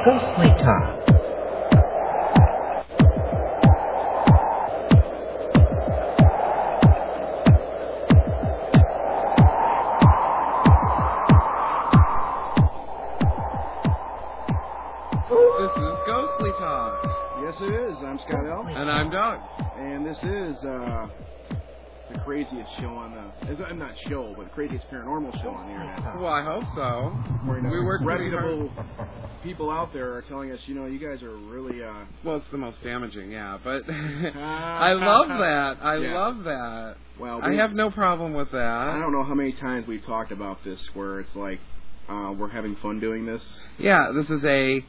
Ghostly Talk. This is Ghostly Talk. Yes, it is. I'm Scott L. And I'm Doug. And this is the craziest show on the... not show, but the craziest paranormal show on the internet. Well, I hope so. We work reputable people out there are telling us, you guys are really... Well, it's the most damaging, yeah. But I love that. I love that. Well, I have no problem with that. I don't know how many times we've talked about this where it's like, we're having fun doing this. Yeah, this is a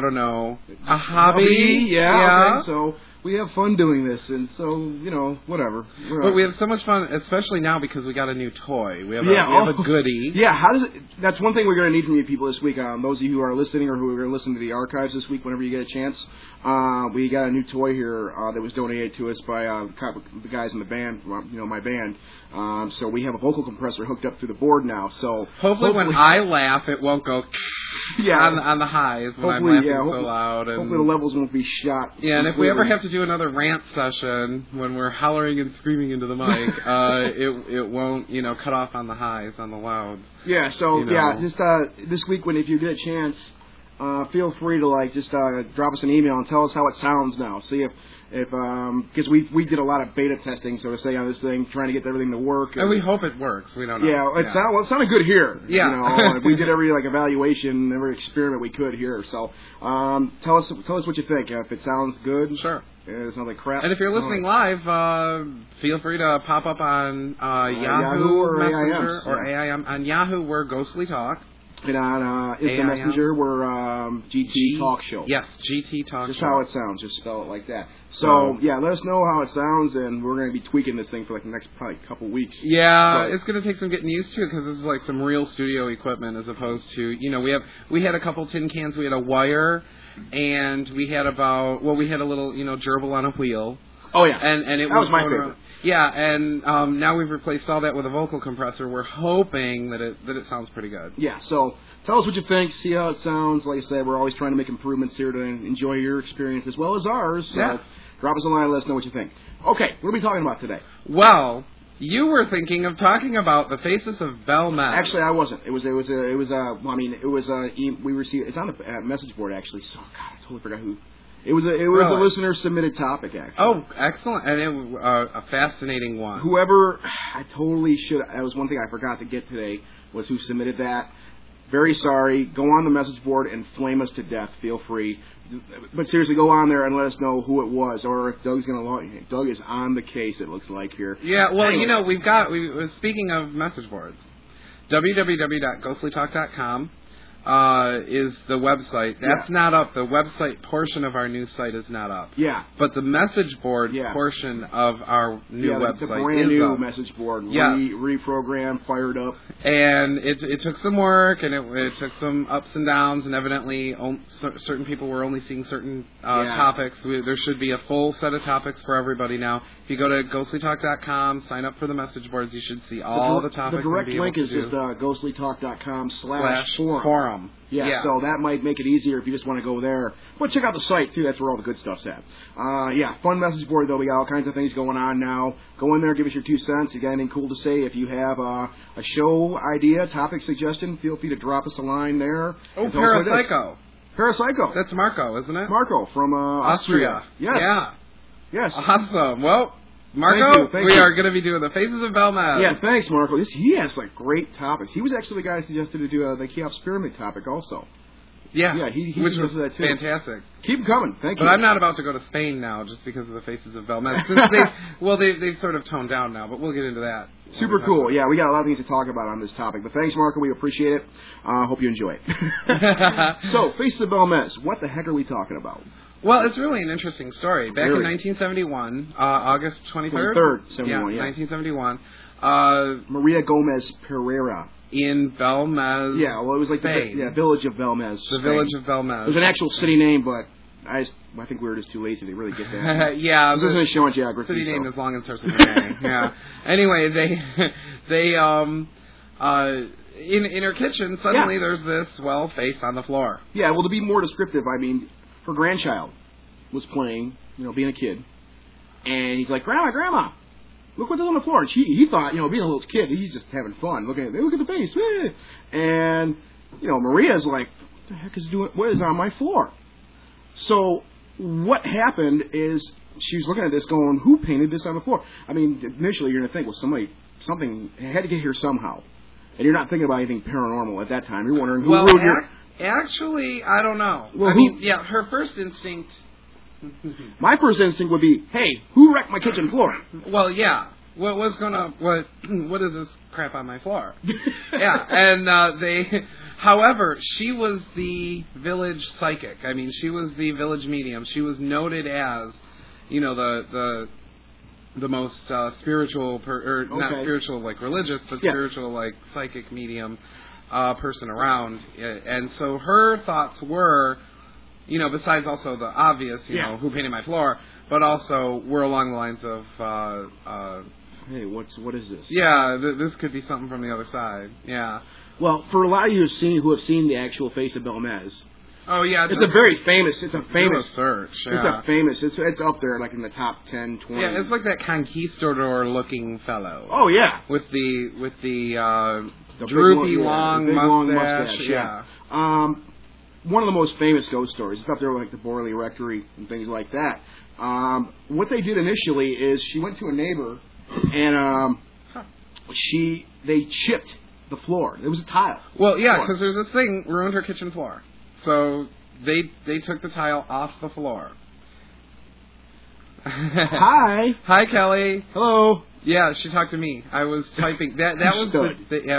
hobby. Yeah. Okay, so we have fun doing this, and so, whatever. But we have so much fun, especially now because we got a new toy. We have a goodie. Yeah, how does it... That's one thing we're going to need from you people this week. Those of you who are listening or who are going to listen to the archives this week, whenever you get a chance, we got a new toy here that was donated to us by the guys in the band, my band. So we have a vocal compressor hooked up through the board now. So hopefully when I laugh, it won't go on the highs when I'm laughing so loud. And hopefully the levels won't be shot. Yeah, and if we ever have to do another rant session when we're hollering and screaming into the mic, it won't, cut off on the highs, on the louds. Yeah, so, just this week, if you get a chance, feel free to, just drop us an email and tell us how it sounds now. See if because we did a lot of beta testing, so to say, on this thing, trying to get everything to work. And we hope it works. We don't know. Yeah, it sounded good here. Yeah. We did every evaluation, every experiment we could here. So tell us what you think. If it sounds good, sure. It sounds like crap. And if you're listening live, feel free to pop up on Yahoo or Messenger or AIM. On Yahoo, we're Ghostly Talk. And on Instant Messenger, we're GT Talk Show. Yes, GT Talk Show. Just how it sounds. Just spell it like that. So, let us know how it sounds, and we're going to be tweaking this thing for the next probably couple weeks. Yeah, it's going to take some getting used to because this is like some real studio equipment as opposed to, we had a couple tin cans, we had a wire, and we had we had a little, gerbil on a wheel. Oh, yeah. And it was my favorite. Yeah, and now we've replaced all that with a vocal compressor. We're hoping that it sounds pretty good. Yeah, so tell us what you think, see how it sounds. Like I said, we're always trying to make improvements here to enjoy your experience as well as ours. So drop us a line and let us know what you think. Okay, what are we talking about today? Well, you were thinking of talking about the Faces of Belmez. Actually, I wasn't. We received, it's on the message board, actually. So, God, I totally forgot who. It was a listener submitted topic, actually. Oh, excellent. And it was a fascinating one. Whoever, I totally should, that was one thing I forgot to get today, was who submitted that. Very sorry. Go on the message board and flame us to death. Feel free. But seriously, go on there and let us know who it was, or if Doug's going to Doug is on the case, it looks like here. Yeah, well, anyway. Speaking of message boards, www.ghostlytalk.com. Is the website. That's not up. The website portion of our new site is not up. Yeah. But the message board portion of our new website is up. It's a brand new message board. Reprogrammed, fired up. And it took some work, and it took some ups and downs, and evidently certain people were only seeing certain topics. There should be a full set of topics for everybody now. If you go to ghostlytalk.com, sign up for the message boards, you should see all the topics. The direct link is just ghostlytalk.com/forum. Yeah, so that might make it easier if you just want to go there. But check out the site, too. That's where all the good stuff's at. Fun message board, though. We got all kinds of things going on now. Go in there, give us your 2 cents. You got anything cool to say? If you have a show idea, topic suggestion, feel free to drop us a line there. Oh, Parapsycho. Parapsycho. That's Marco, isn't it? Marco from Austria. Yes. Yeah. Yes. Awesome. Well, Marco, we are going to be doing the Faces of Belmez. Yeah, thanks, Marco. He has great topics. He was actually the guy who suggested to do the Cheops Pyramid topic also. Yeah, he which was that too. Fantastic. Keep them coming. Thank you. But I'm not about to go to Spain now just because of the Faces of Belmez. They've sort of toned down now, but we'll get into that. Super cool. Yeah, we got a lot of things to talk about on this topic. But thanks, Marco. We appreciate it. Hope you enjoy it. So, Faces of Belmez. What the heck are we talking about? Well, it's really an interesting story. Back in 1971, August 23rd? 71, 1971. Maria Gomez Pereira. In Belmez. Yeah, well, it was like the village of Belmez. The village of Belmez. It was an actual city name, but I think we were just too lazy to really get that. Yeah. This isn't a show on geography. City name is long and starts with an A. Yeah. Anyway, in her kitchen, suddenly there's this, face on the floor. Yeah, well, to be more descriptive, I mean, her grandchild was playing, being a kid, and he's like, Grandma, look what's on the floor. And he thought, being a little kid, he's just having fun. Look at the face. And, Maria's like, what the heck what is on my floor? So what happened is she was looking at this going, who painted this on the floor? I mean, initially you're going to think, well, something had to get here somehow. And you're not thinking about anything paranormal at that time. You're wondering who wrote your... Actually, I don't know. Well, her first instinct... My first instinct would be, hey, who wrecked my kitchen floor? Well, yeah. What is this crap on my floor? Yeah, and however, she was the village psychic. I mean, she was the village medium. She was noted as, the most spiritual, not spiritual like religious, but spiritual like psychic medium person around. And so her thoughts were, besides also the obvious, who painted my floor, but also were along the lines of, hey, what is this? Yeah, this could be something from the other side. Yeah. Well, for a lot of you who have seen the actual face of Belmez. Oh yeah, it's a famous search. Yeah. It's up there like in the top 10, 20. Yeah, it's like that conquistador-looking fellow. Oh yeah. With the droopy long mustache. Yeah. One of the most famous ghost stories. It's up there with like the Borley Rectory and things like that. What they did initially is she went to a neighbor and they chipped the floor. It was a tile. Well, yeah, because there's this thing ruined her kitchen floor. So they took the tile off the floor. Hi. Hi, Kelly. Hello. Yeah, she talked to me. I was typing. That was that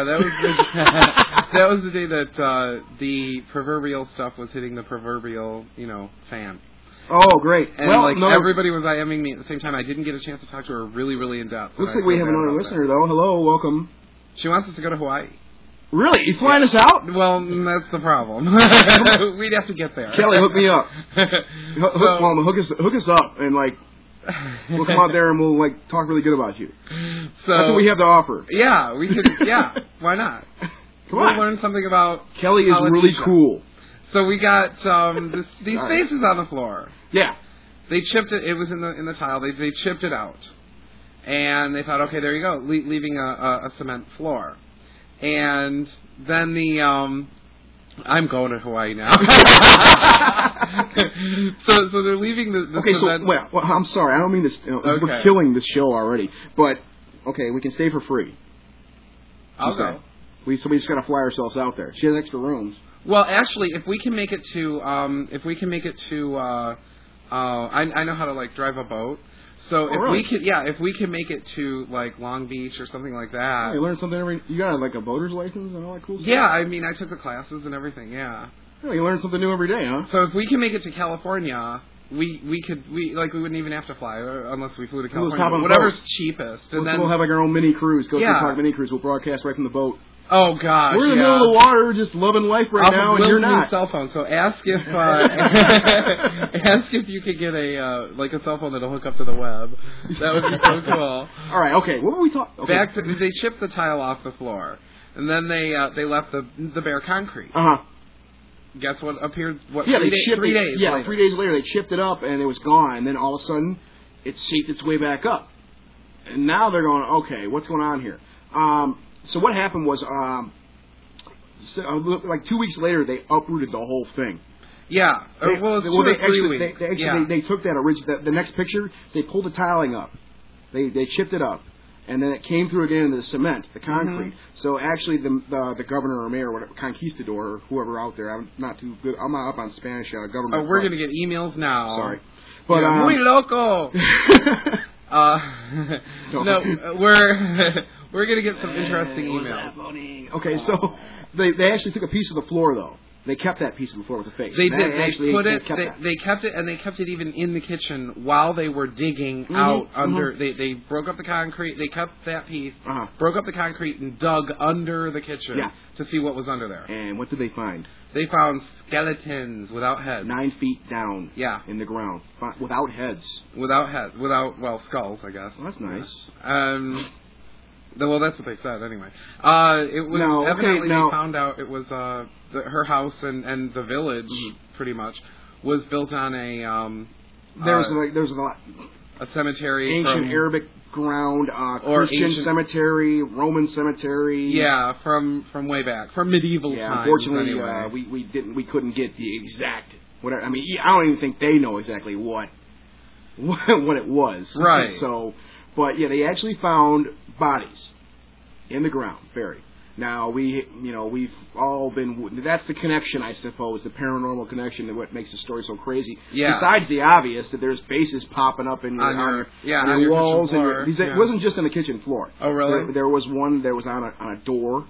was the day that the proverbial stuff was hitting the proverbial fan. Oh, great. And everybody was IMing me at the same time. I didn't get a chance to talk to her really in depth. Looks like we have another listener though. Hello, welcome. She wants us to go to Hawaii. Really? You flying us out? Well, that's the problem. We'd have to get there. Kelly, hook me up. Hook us up, and we'll come out there and we'll talk really good about you. So that's what we have to offer. Yeah, we could. Yeah, why not? We'll learn something about Kelly is really cool. So we got these faces on the floor. Yeah. They chipped it. It was in the tile. They chipped it out, and they thought, okay, there you go, leaving a cement floor. And then I'm going to Hawaii now. so they're leaving the okay, cement. So, well, I'm sorry, I don't mean this. Okay. We're killing this show already. But, okay, we can stay for free. I'll go. We just got to fly ourselves out there. She has extra rooms. Well, actually, if we can make it to, I know how to drive a boat. So if we can make it to Long Beach or something like that. Oh, you learn something you got a boater's license and all that cool stuff? Yeah, I mean I took the classes and everything, yeah. Yeah, you learn something new every day, huh? So if we can make it to California, we wouldn't even have to fly unless we flew to California. Whatever's cheapest. And then we'll have our own mini cruise. Talk mini cruise. We'll broadcast right from the boat. Oh gosh, we're in the middle of the water, just loving life now, and you're not. Cell phone. So ask if you could get a cell phone that'll hook up to the web. That would be so cool. All right, okay. What were we talking? Okay. They chipped the tile off the floor, and then they left the bare concrete. Guess what appeared? 3 days. Yeah, later. 3 days later they chipped it up and it was gone, and then all of a sudden it seeped its way back up, and now they're going, okay, what's going on here? So what happened was, 2 weeks later, they uprooted the whole thing. Yeah. They took that the next picture, they pulled the tiling up. They chipped it up. And then it came through again into the cement, the concrete. Mm-hmm. So actually the governor or mayor, whatever, conquistador, or whoever out there, I'm not too good. I'm not up on Spanish government. Oh, we're going to get emails now. Sorry. But, muy loco! No, we're gonna get some interesting emails. Okay, so they actually took a piece of the floor though. They kept that piece of the floor with the face. They did. They kept it, and they kept it even in the kitchen while they were digging out under. They broke up the concrete. They kept that piece, broke up the concrete, and dug under the kitchen to see what was under there. And what did they find? They found skeletons without heads. 9 feet down. Yeah. In the ground, without heads. Without heads. Without skulls, I guess. Well, that's nice. Well, that's what they said anyway. It was evidently they found out it was her house and the village pretty much was built on a there's a cemetery, ancient Arabic ground, Christian cemetery, Roman cemetery. Yeah, from way back, from medieval times. Unfortunately, anyway. we couldn't get the exact. Whatever. I mean, I don't even think they know exactly what it was. Right. So, but yeah, they actually found bodies in the ground, buried. Now we've all been. That's the connection, I suppose, the paranormal connection to what makes the story so crazy. Yeah. Besides the obvious that there's faces popping up on your walls, it wasn't just on the kitchen floor. Oh, really? There was one that was on a door,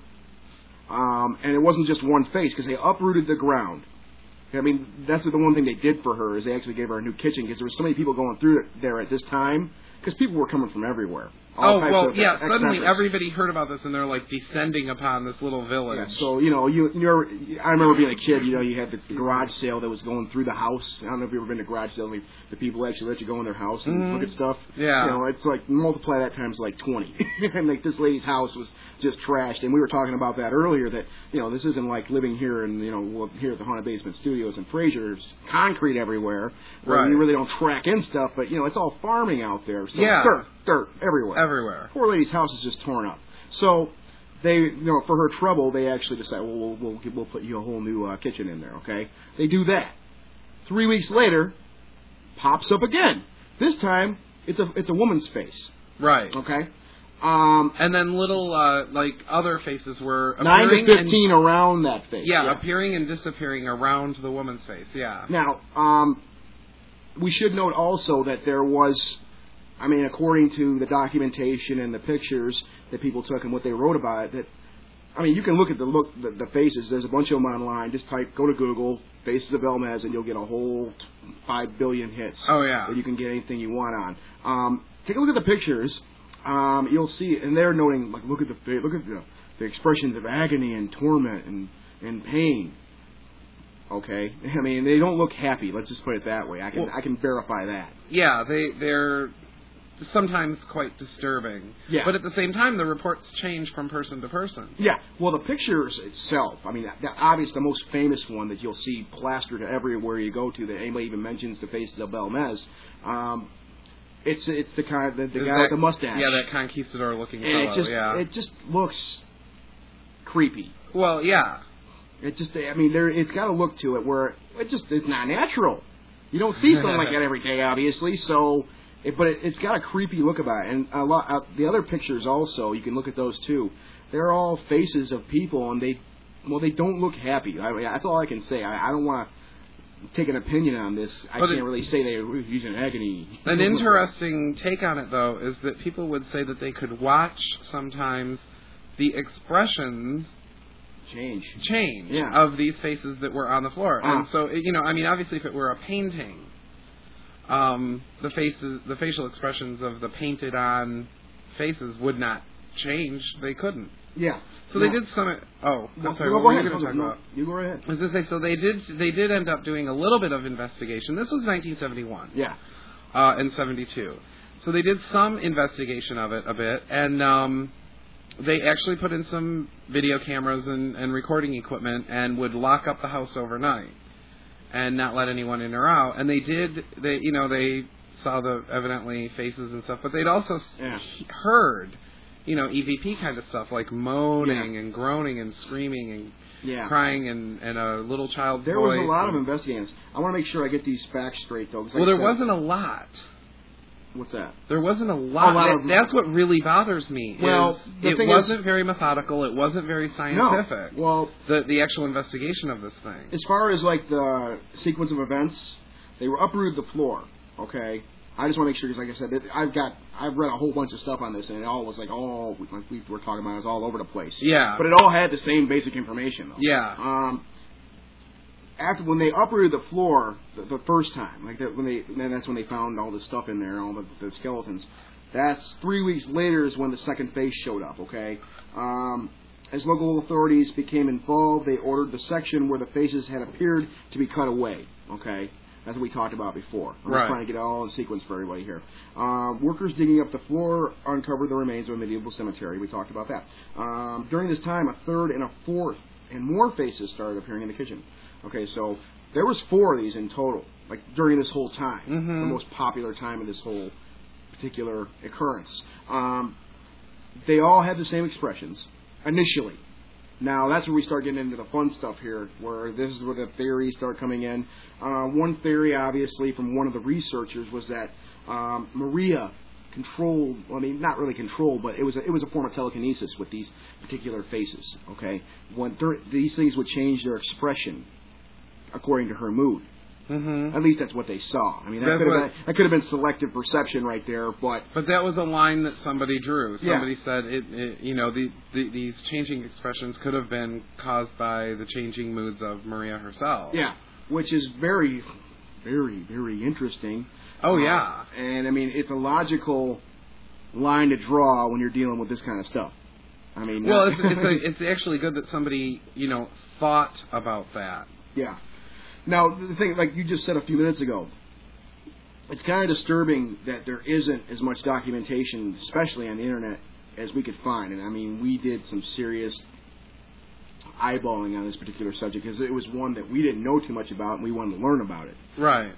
and it wasn't just one face because they uprooted the ground. I mean, that's the one thing they did for her is they actually gave her a new kitchen because there were so many people going through there at this time because people were coming from everywhere. Suddenly everybody heard about this and they're like descending upon this little village. Yeah, so, I remember being a kid, you had the garage sale that was going through the house. I don't know if you've ever been to garage sale. The people actually let you go in their house and look at stuff. Yeah. It's like multiply that times like 20. And like this lady's house was just trashed. And we were talking about that earlier that, this isn't like living here and, here at the Haunted Basement Studios in Fraser. There's concrete everywhere. Where you really don't track in stuff, but, it's all farming out there. So dirt everywhere. Everywhere. Poor lady's house is just torn up. So they, for her trouble, they actually decide, we'll put you a whole new kitchen in there, okay? They do that. 3 weeks later, pops up again. This time, it's a woman's face. Right. Okay? And then little, other faces were appearing 9 to 15 around that face. Yeah, appearing and disappearing around the woman's face, yeah. Now, we should note also that there was... according to the documentation and the pictures that people took and what they wrote about it, you can look at the faces. There's a bunch of them online. Just go to Google, Faces of Belmez, and you'll get a whole 5 billion hits. Oh, yeah. That you can get anything you want on. Take a look at the pictures. You'll see, and they're noting, look at the expressions of agony and torment and pain. Okay, they don't look happy. Let's just put it that way. I can verify that. Yeah, they're sometimes quite disturbing. Yeah. But at the same time, the reports change from person to person. Yeah. Well, the pictures itself, obviously the most famous one that you'll see plastered everywhere you go to, that anybody even mentions the Faces of Belmez, it's the guy with the mustache. Yeah, that conquistador-looking fellow, It just looks creepy. Well, yeah. It just, it's got a look to it where it's not natural. You don't see something like that every day, obviously, so... But it's got a creepy look about it, and the other pictures also, you can look at those too. They're all faces of people, and they don't look happy. That's all I can say. I don't want to take an opinion on this. I can't really say they're using agony. An interesting take on it, though, is that people would say that they could watch sometimes the expressions change of these faces that were on the floor, and so obviously, if it were a painting. The facial expressions of the painted on faces would not change. They couldn't. Yeah. So they did some. Oh, I'm sorry. What were you going to talk about? You go ahead. I was going to say. So they did end up doing a little bit of investigation. This was 1971. Yeah. And 72. So they did some investigation of it a bit, and they actually put in some video cameras and recording equipment, and would lock up the house overnight. And not let anyone in or out. And they saw the evidently faces and stuff, but they'd also heard, EVP kind of stuff, like moaning and groaning and screaming and crying and a little child's voice. There was a lot of investigators. I want to make sure I get these facts straight, though. Well, there wasn't a lot. What's that? There wasn't a lot. That's what really bothers me. Well, it wasn't very methodical. It wasn't very scientific. No. Well, the actual investigation of this thing. As far as the sequence of events, they were uprooted the floor. Okay, I just want to make sure because, like I said, I've read a whole bunch of stuff on this, and it all was like we were talking about, it was all over the place. Yeah. But it all had the same basic information, though. Yeah. When they uprooted the floor the first time, that's when they found all the stuff in there, all the skeletons. That's 3 weeks later is when the second face showed up. Okay, as local authorities became involved, they ordered the section where the faces had appeared to be cut away. Okay, That's what we talked about before. I'm just trying to get it all in sequence for everybody here. Workers digging up the floor uncovered the remains of a medieval cemetery. We talked about that. During this time, a third and a fourth and more faces started appearing in the kitchen. Okay, so there was 4 of these in total, like during this whole time, the most popular time of this whole particular occurrence. They all had the same expressions initially. Now, that's where we start getting into the fun stuff here, where this is where the theories start coming in. One theory, obviously, from one of the researchers was that Maria controlled, well, I mean, not really controlled, but it was a form of telekinesis with these particular faces, okay? These things would change their expression according to her mood. At least that's what they saw. I mean, that could have been selective perception right there, but that was a line that somebody drew. Somebody said these changing expressions could have been caused by the changing moods of Maria herself. Yeah, which is very, very, very interesting. Oh yeah, and I mean, it's a logical line to draw when you're dealing with this kind of stuff. I mean, well, it's actually good that somebody thought about that. Yeah. Now, the thing, like you just said a few minutes ago, it's kind of disturbing that there isn't as much documentation, especially on the Internet, as we could find. And, I mean, we did some serious eyeballing on this particular subject because it was one that we didn't know too much about and we wanted to learn about it. Right.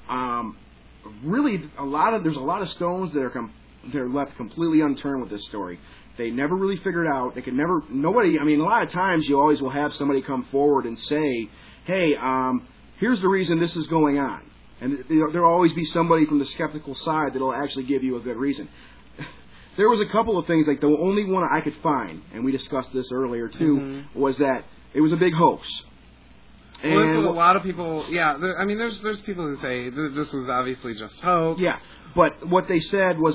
Really, there's a lot of stones that are left completely unturned with this story. They never really figured out. A lot of times you always will have somebody come forward and say, hey, here's the reason this is going on. And there'll always be somebody from the skeptical side that'll actually give you a good reason. There was a couple of things, like the only one I could find, and we discussed this earlier too, was that it was a big hoax. And well, that's what a lot of people, there's people who say this was obviously just hoax. Yeah, but what they said was,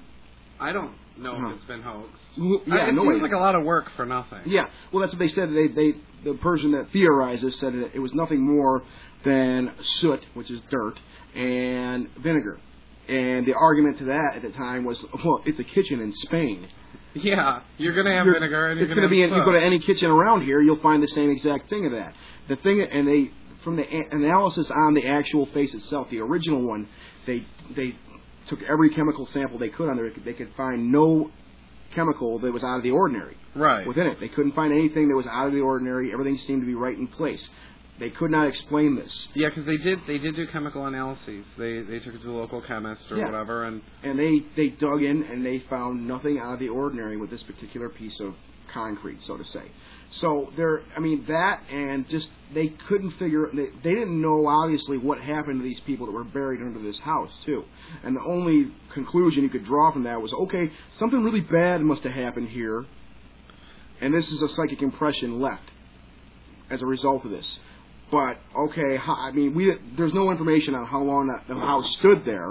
I don't know if it's been hoaxed. Yeah, it seems like a lot of work for nothing. Yeah, well, that's what they said. The person that theorized this said it was nothing more than soot, which is dirt, and vinegar. And the argument to that at the time was, well, it's a kitchen in Spain. Yeah, you're going to have vinegar, and you're going to be. You go to any kitchen around here, you'll find the same exact thing of that. The thing, and from the analysis on the actual face itself, the original one, they took every chemical sample they could on there. They could find no chemical that was out of the ordinary within it. They couldn't find anything that was out of the ordinary. Everything seemed to be right in place. They could not explain this. Yeah, because they did do chemical analyses. They took it to the local chemist or whatever, and they dug in and they found nothing out of the ordinary with this particular piece of concrete, so to say. So that and just they couldn't figure. They didn't know obviously what happened to these people that were buried under this house too. And the only conclusion you could draw from that was, okay, something really bad must have happened here, and this is a psychic impression left as a result of this. But okay, there's no information on how long the house stood there.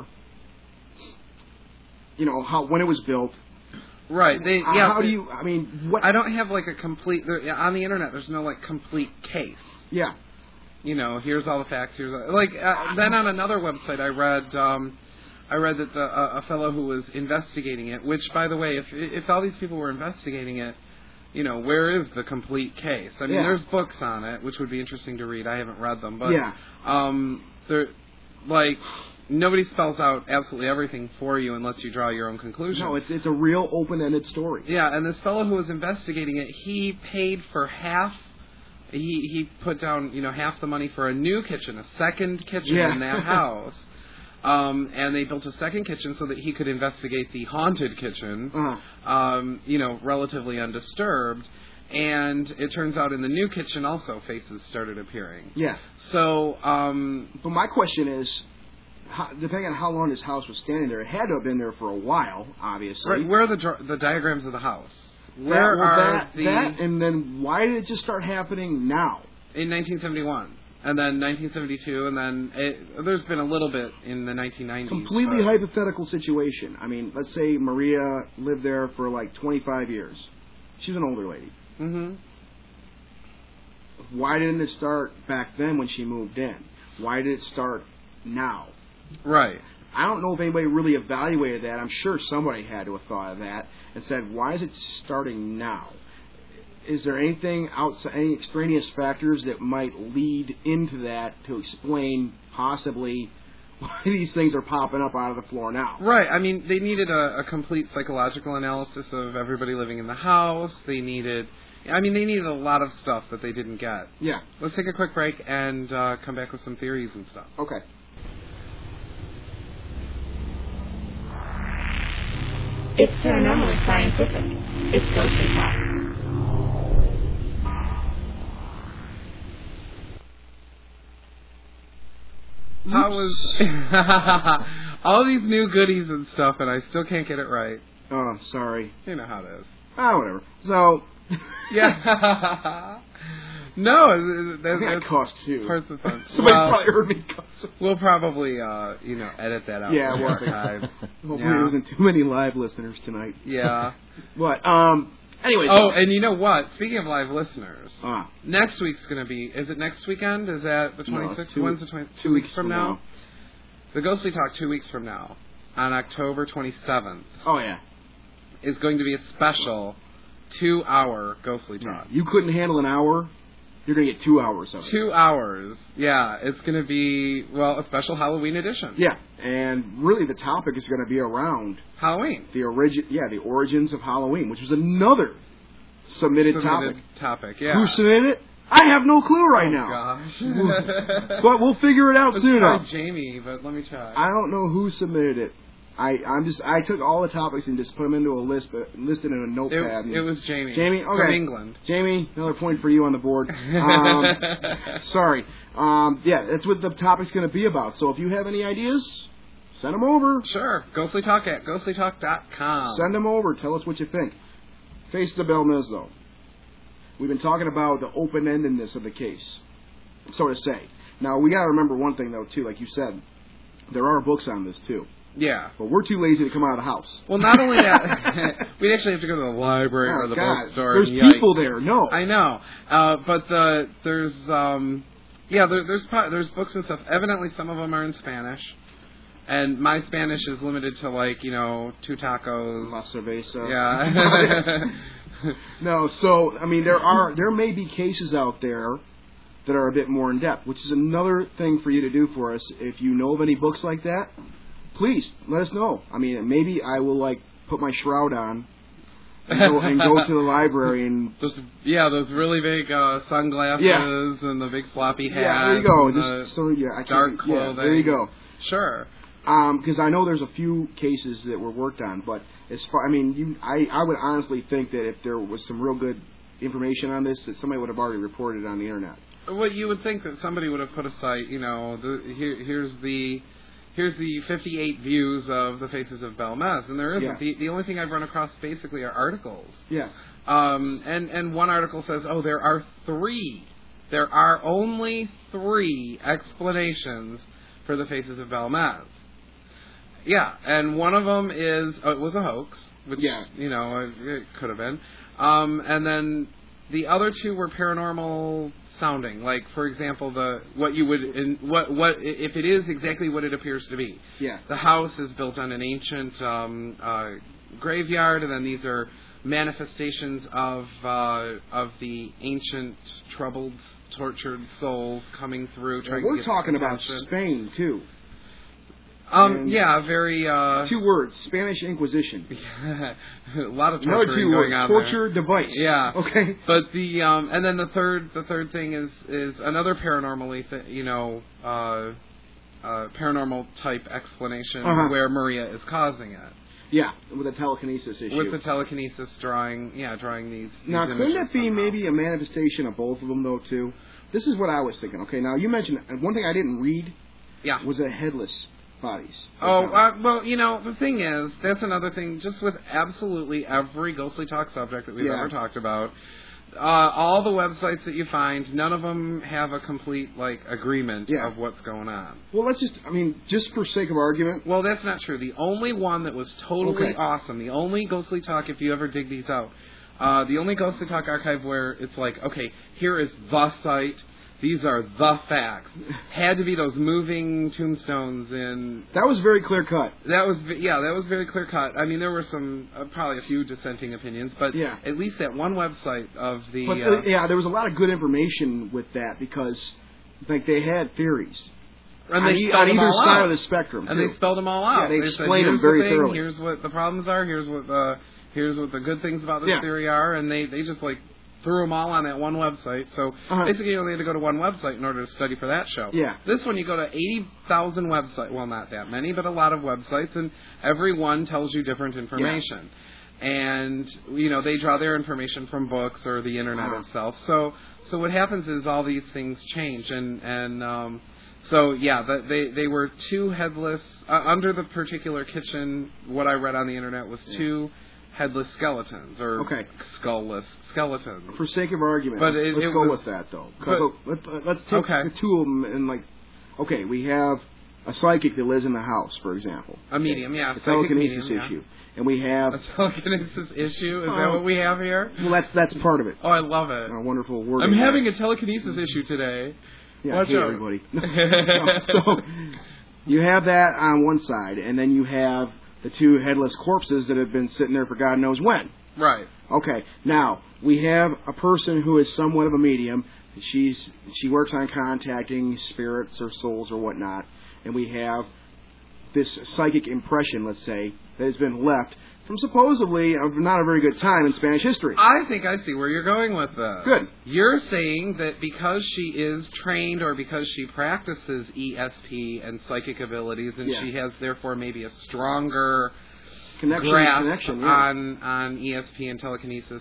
When it was built. Right. How do you? What? I don't have like a complete. On the internet, there's no like complete case. Yeah. Here's all the facts. Then on another website, I read that a fellow who was investigating it. Which, by the way, if all these people were investigating it, where is the complete case? There's books on it, which would be interesting to read. I haven't read them, but they're like. Nobody spells out absolutely everything for you and lets you draw your own conclusion. No, it's a real open-ended story. Yeah, and this fellow who was investigating it, he paid for half. He put down, half the money for a new kitchen, a second kitchen in that house. And they built a second kitchen so that he could investigate the haunted kitchen, relatively undisturbed. And it turns out in the new kitchen also faces started appearing. Yeah. So, but my question is, depending on how long this house was standing there, it had to have been there for a while, obviously. Right. Where are the diagrams of the house? And then why did it just start happening now? In 1971. And then 1972, and then there's been a little bit in the 1990s. Completely hypothetical situation. Let's say Maria lived there for like 25 years. She's an older lady. Mm-hmm. Why didn't it start back then when she moved in? Why did it start now? Right. I don't know if anybody really evaluated that. I'm sure somebody had to have thought of that and said, why is it starting now? Is there anything outside, any extraneous factors that might lead into that to explain possibly why these things are popping up out of the floor now. Right. I mean, they needed a complete psychological analysis of everybody living in the house. They needed a lot of stuff that they didn't get. Yeah. Let's take a quick break and come back with some theories and stuff. Okay. It's paranormal scientific. It's Ghostly Talk. How was all these new goodies and stuff, and I still can't get it right. Oh, sorry. You know how it is. Whatever. So. Yeah. No, that cost too. Parts of fun. Somebody probably heard me cuss. We'll probably, edit that out. Yeah, we'll archive. Hopefully there wasn't too many live listeners tonight. Yeah. What? Anyway. Oh, and you know what? Speaking of live listeners, Ah. Next week's going to be. Is it next weekend? Is that the 26th? No, When's the 26th? 2 weeks from now. The Ghostly Talk 2 weeks from now, on October 27th. Oh yeah. Is going to be a special 2-hour Ghostly Talk. You couldn't handle an hour. You're going to get 2 hours of it. 2 hours. Yeah, it's going to be, a special Halloween edition. Yeah, and really the topic is going to be around Halloween. The origins of Halloween, which was another submitted topic. Yeah. Who submitted it? I have no clue right now. Gosh. But we'll figure it out soon enough. Jamie, but let me check. I don't know who submitted it. I took all the topics and just put them into a list, but listed in a notepad. It was Jamie. Jamie, okay. From England. Jamie, another point for you on the board. Sorry. That's what the topic's going to be about. So if you have any ideas, send them over. Sure. Ghostlytalk at ghostlytalk.com. Send them over. Tell us what you think. Face the Belmez, though. We've been talking about the open-endedness of the case, so to say. Now, we got to remember one thing, though, too. Like you said, there are books on this, too. Yeah. But we're too lazy to come out of the house. Well, not only that, we'd actually have to go to the library or the bookstore. There's people there. No. I know. But there's books and stuff. Evidently, some of them are in Spanish. And my Spanish is limited to, 2 tacos. La cerveza. Yeah. No, so, I mean, there may be cases out there that are a bit more in-depth, which is another thing for you to do for us. If you know of any books like that, please, let us know. I mean, maybe I will, put my shroud on and go to the library and... Those really big sunglasses and the big floppy hat. Yeah, there you go. Dark clothing. Yeah, there you go. Sure. Because I know there's a few cases that were worked on, but as far... I mean, I would honestly think that if there was some real good information on this, that somebody would have already reported it on the Internet. Well, you would think that somebody would have put a site, here's the 58 views of the Faces of Belmez, and there isn't. Yeah. The only thing I've run across basically are articles. Yeah. And one article says, there are 3. There are only 3 explanations for the Faces of Belmez. Yeah, and one of them is it was a hoax, which it could have been. And then the other 2 were paranormal sounding, like for example, what if it is exactly what it appears to be. Yeah. The house is built on an ancient graveyard, and then these are manifestations of the ancient troubled, tortured souls coming through. We're talking about Spain too. Very... 2 words, Spanish Inquisition. A lot of torturing going on torture there. Device. Yeah. Okay. But and then the third thing is another paranormally, paranormal type explanation where Maria is causing it. Yeah, with the telekinesis issue. With the telekinesis drawing these now, images couldn't it be somehow. maybe a manifestation of both of them, though, too? This is what I was thinking. Okay, now you mentioned, one thing I didn't read was the headless bodies. The thing is, that's another thing, just with absolutely every Ghostly Talk subject that we've ever talked about, all the websites that you find, none of them have a complete, agreement of what's going on. Well, let's just for sake of argument. Well, that's not true. The only one that was totally awesome, the only Ghostly Talk, if you ever dig these out, the only Ghostly Talk archive where it's here is the site, these are the facts. Had to be those moving tombstones in... That was very clear cut. That was very clear cut. I mean, there were some, probably a few dissenting opinions, but at least that one website of the... But there was a lot of good information with that because, they had theories. And on either side of the spectrum. And they spelled them all out. Yeah, they explained them very thoroughly. Here's what the problems are. Here's what the good things about this theory are. And they just like threw them all on that one website. So basically, you only had to go to one website in order to study for that show. Yeah. This one, you go to 80,000 websites. Well, not that many, but a lot of websites, and every one tells you different information. Yeah. And they draw their information from books or the internet itself. So what happens is all these things change, and so they were two headless under the particular kitchen. What I read on the internet was two headless skeletons or skullless skeletons. For sake of argument, but let's go with that though. Let's take the two of them and we have a psychic that lives in the house, for example. A medium, a telekinesis issue. And we have a telekinesis issue. Is that what we have here? Well, that's part of it. Oh, I love it. A wonderful word. I'm having a telekinesis issue today. Yeah, watch out, everybody. So you have that on one side, and then you have the two headless corpses that have been sitting there for God knows when. Right. Okay. Now we have a person who is somewhat of a medium. She works on contacting spirits or souls or whatnot, and we have this psychic impression, let's say, that has been left from supposedly not a very good time in Spanish history. I think I see where you're going with this. Good. You're saying that because she is trained or because she practices ESP and psychic abilities, and she has therefore maybe a stronger grasp on ESP and telekinesis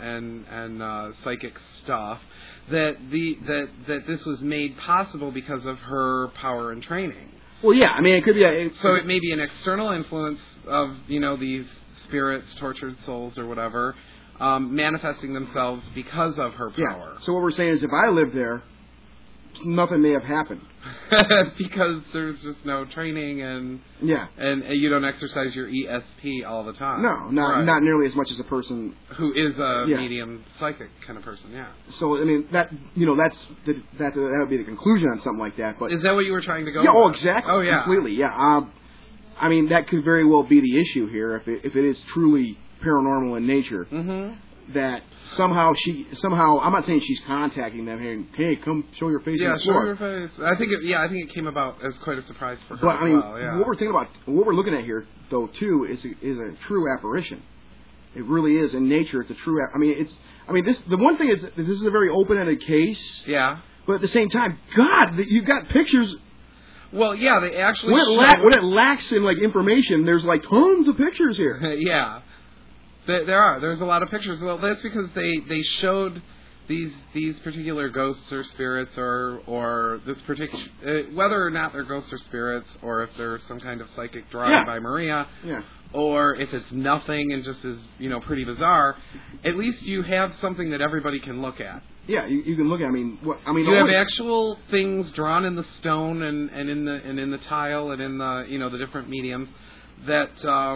and psychic stuff, that this was made possible because of her power and training. Well, yeah, I mean, it could be so it may be an external influence of, these spirits, tortured souls or whatever, manifesting themselves because of her power. Yeah. So what we're saying is if I lived there, nothing may have happened. Because there's just no training and you don't exercise your ESP all the time. No, not nearly as much as a person who is a medium psychic kind of person. Yeah. So I mean that would be the conclusion on something like that. But is that what you were trying to go? Yeah. with? Oh, exactly. Oh, yeah. Completely. Yeah. I mean that could very well be the issue here if it is truly paranormal in nature. Mm-hmm. That somehow I'm not saying she's contacting them, hey, come show your face on the floor. Yeah, show your face. I think it came about as quite a surprise for her. But I mean, what we're looking at here, though, too, is a true apparition. It really is in nature. It's a true. The one thing is that this is a very open-ended case. Yeah. But at the same time, God, you've got pictures. Well, yeah, they actually. When it lacks in information, there's tons of pictures here. Yeah. There's a lot of pictures. Well, that's because they showed these particular ghosts or spirits or this particular whether or not they're ghosts or spirits or if they're some kind of psychic drawing by Maria, or if it's nothing and just is pretty bizarre. At least you have something that everybody can look at. Yeah, you can look at. You have actual things drawn in the stone and in the tile and in the the different mediums that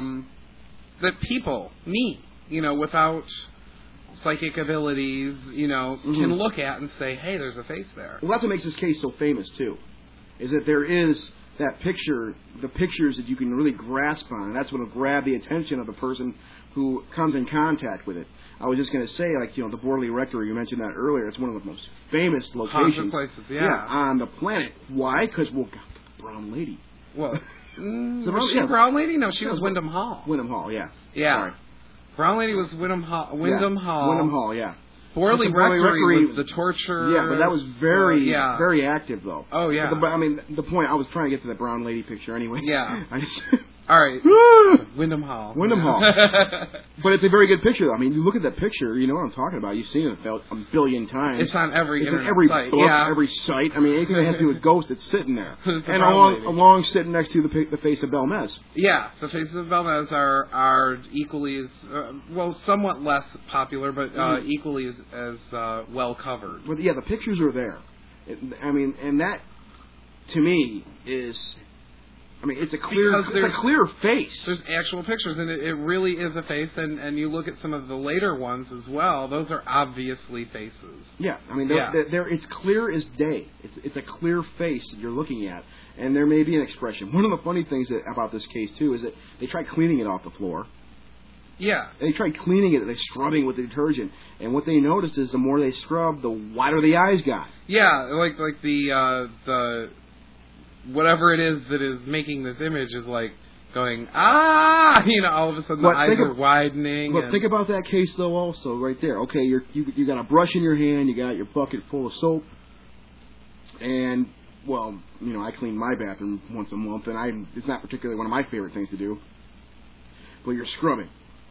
people, without psychic abilities, can look at and say, hey, there's a face there. Well, that's what makes this case so famous, too, is that there is that picture, the pictures that you can really grasp on, and that's what will grab the attention of the person who comes in contact with it. I was just going to say, the Borley Rectory, you mentioned that earlier, it's one of the most famous locations places, on the planet. Why? Because, the Brown Lady. Well... was she Brown Lady? No, she was Wyndham Hall. Wyndham Hall, yeah. Yeah. Sorry. Wyndham Lady was Wyndham Hall. Wyndham Hall, yeah. Borley Rectory was the torture. Yeah, but that was very active, though. Oh, yeah. But the point, I was trying to get to the Brown Lady picture anyway. Yeah. All right. Wyndham Hall. Wyndham Hall. But it's a very good picture, though. I mean, you look at that picture, you know what I'm talking about. You've seen it about a billion times. It's on every internet site. Book, every site. I mean, anything that has to do with ghosts, it's sitting there. And along sitting next to the face of Belmez. Yeah, the faces of Belmez are equally as, somewhat less popular, but equally as well covered. But yeah, the pictures are there. And that, to me, is... it's a clear face. There's actual pictures, and it really is a face. And you look at some of the later ones as well; those are obviously faces. Yeah, they're it's clear as day. It's a clear face that you're looking at, and there may be an expression. One of the funny things about this case too is that they tried cleaning it off the floor. Yeah. They tried cleaning it. They scrubbing with the detergent, and what they noticed is the more they scrubbed, the wider the eyes got. Yeah, like the whatever it is that is making this image is like going, all of a sudden the eyes are widening. But think about that case, though, also, right there. Okay, you got a brush in your hand, you got your bucket full of soap, and, well, I clean my bathroom once a month, and it's not particularly one of my favorite things to do, but you're scrubbing.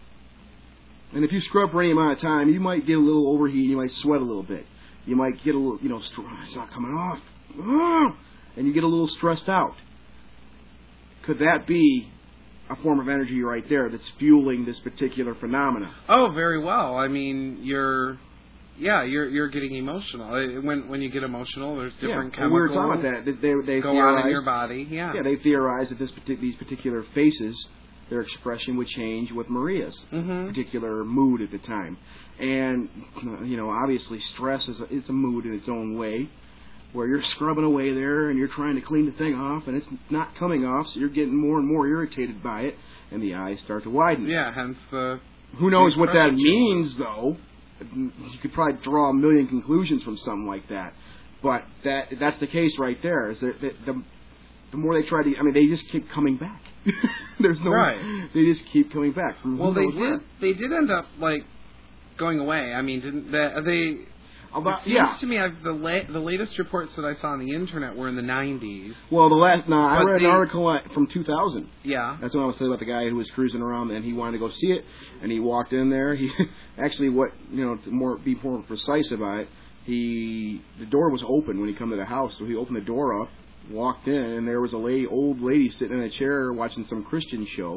And if you scrub for any amount of time, you might get a little overheat, you might sweat a little bit. You might get a little, it's not coming off, and you get a little stressed out. Could that be a form of energy right there that's fueling this particular phenomena? Oh, very well. I mean, you're getting emotional. When you get emotional, there's different chemicals. We were talking about that. They go on in your body. Yeah. Yeah, they theorize that these particular faces, their expression would change with Maria's particular mood at the time. And obviously, stress is a mood in its own way, where you're scrubbing away there and you're trying to clean the thing off and it's not coming off, so you're getting more and more irritated by it, and the eyes start to widen. Yeah, hence the... Who knows what that means, though? You could probably draw a million conclusions from something like that. But that's the case right there. Is that the more they try to... they just keep coming back. There's no... Right. They just keep coming back. Well, they did end up, going away. Didn't they... It seems to me the latest reports that I saw on the internet were in the 90s. Well, I read an article from 2000. Yeah. That's what I was saying about the guy who was cruising around and he wanted to go see it, and he walked in there. He actually, to be more precise about it, the door was open when he come to the house, so he opened the door up, walked in, and there was old lady sitting in a chair watching some Christian show,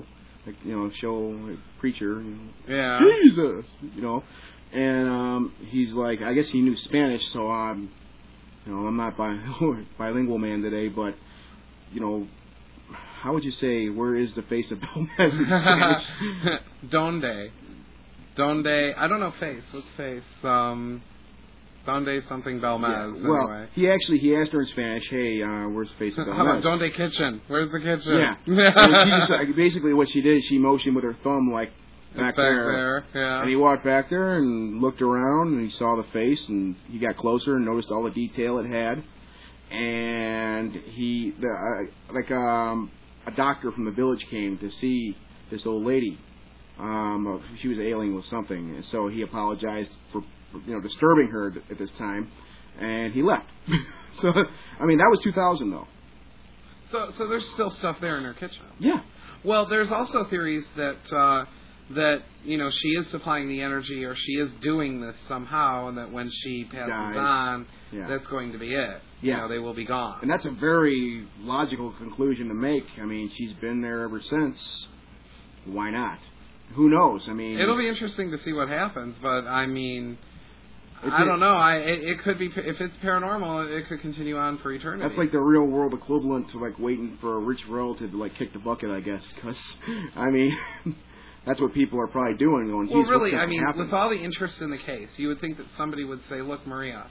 preacher. Yeah. Jesus, And he's like, I guess he knew Spanish, so I'm not bilingual man today, but, how would you say, where is the face of Belmez in Spanish? Donde, I don't know face. What's face? Donde something Belmez. Yeah. Well, anyway. he asked her in Spanish, hey, where's the face of Belmez? How about Donde kitchen? Where's the kitchen? Yeah. And she just, basically what she did, she motioned with her thumb back there. Yeah. And he walked back there and looked around and he saw the face and he got closer and noticed all the detail it had. And a doctor from the village came to see this old lady. She was ailing with something, and so he apologized for disturbing her at this time, and he left. So that was 2000 though. So there's still stuff there in her kitchen. Yeah. Well, there's also theories that she is supplying the energy, or she is doing this somehow, and that when she passes on, that's going to be it. Yeah. They will be gone. And that's a very logical conclusion to make. She's been there ever since. Why not? Who knows? It'll be interesting to see what happens, but I don't know. It could be, if it's paranormal, it could continue on for eternity. That's like the real world equivalent to waiting for a rich relative to kick the bucket, I guess. Because that's what people are probably doing. Going, well, really, with all the interest in the case, you would think that somebody would say, "Look, Maria,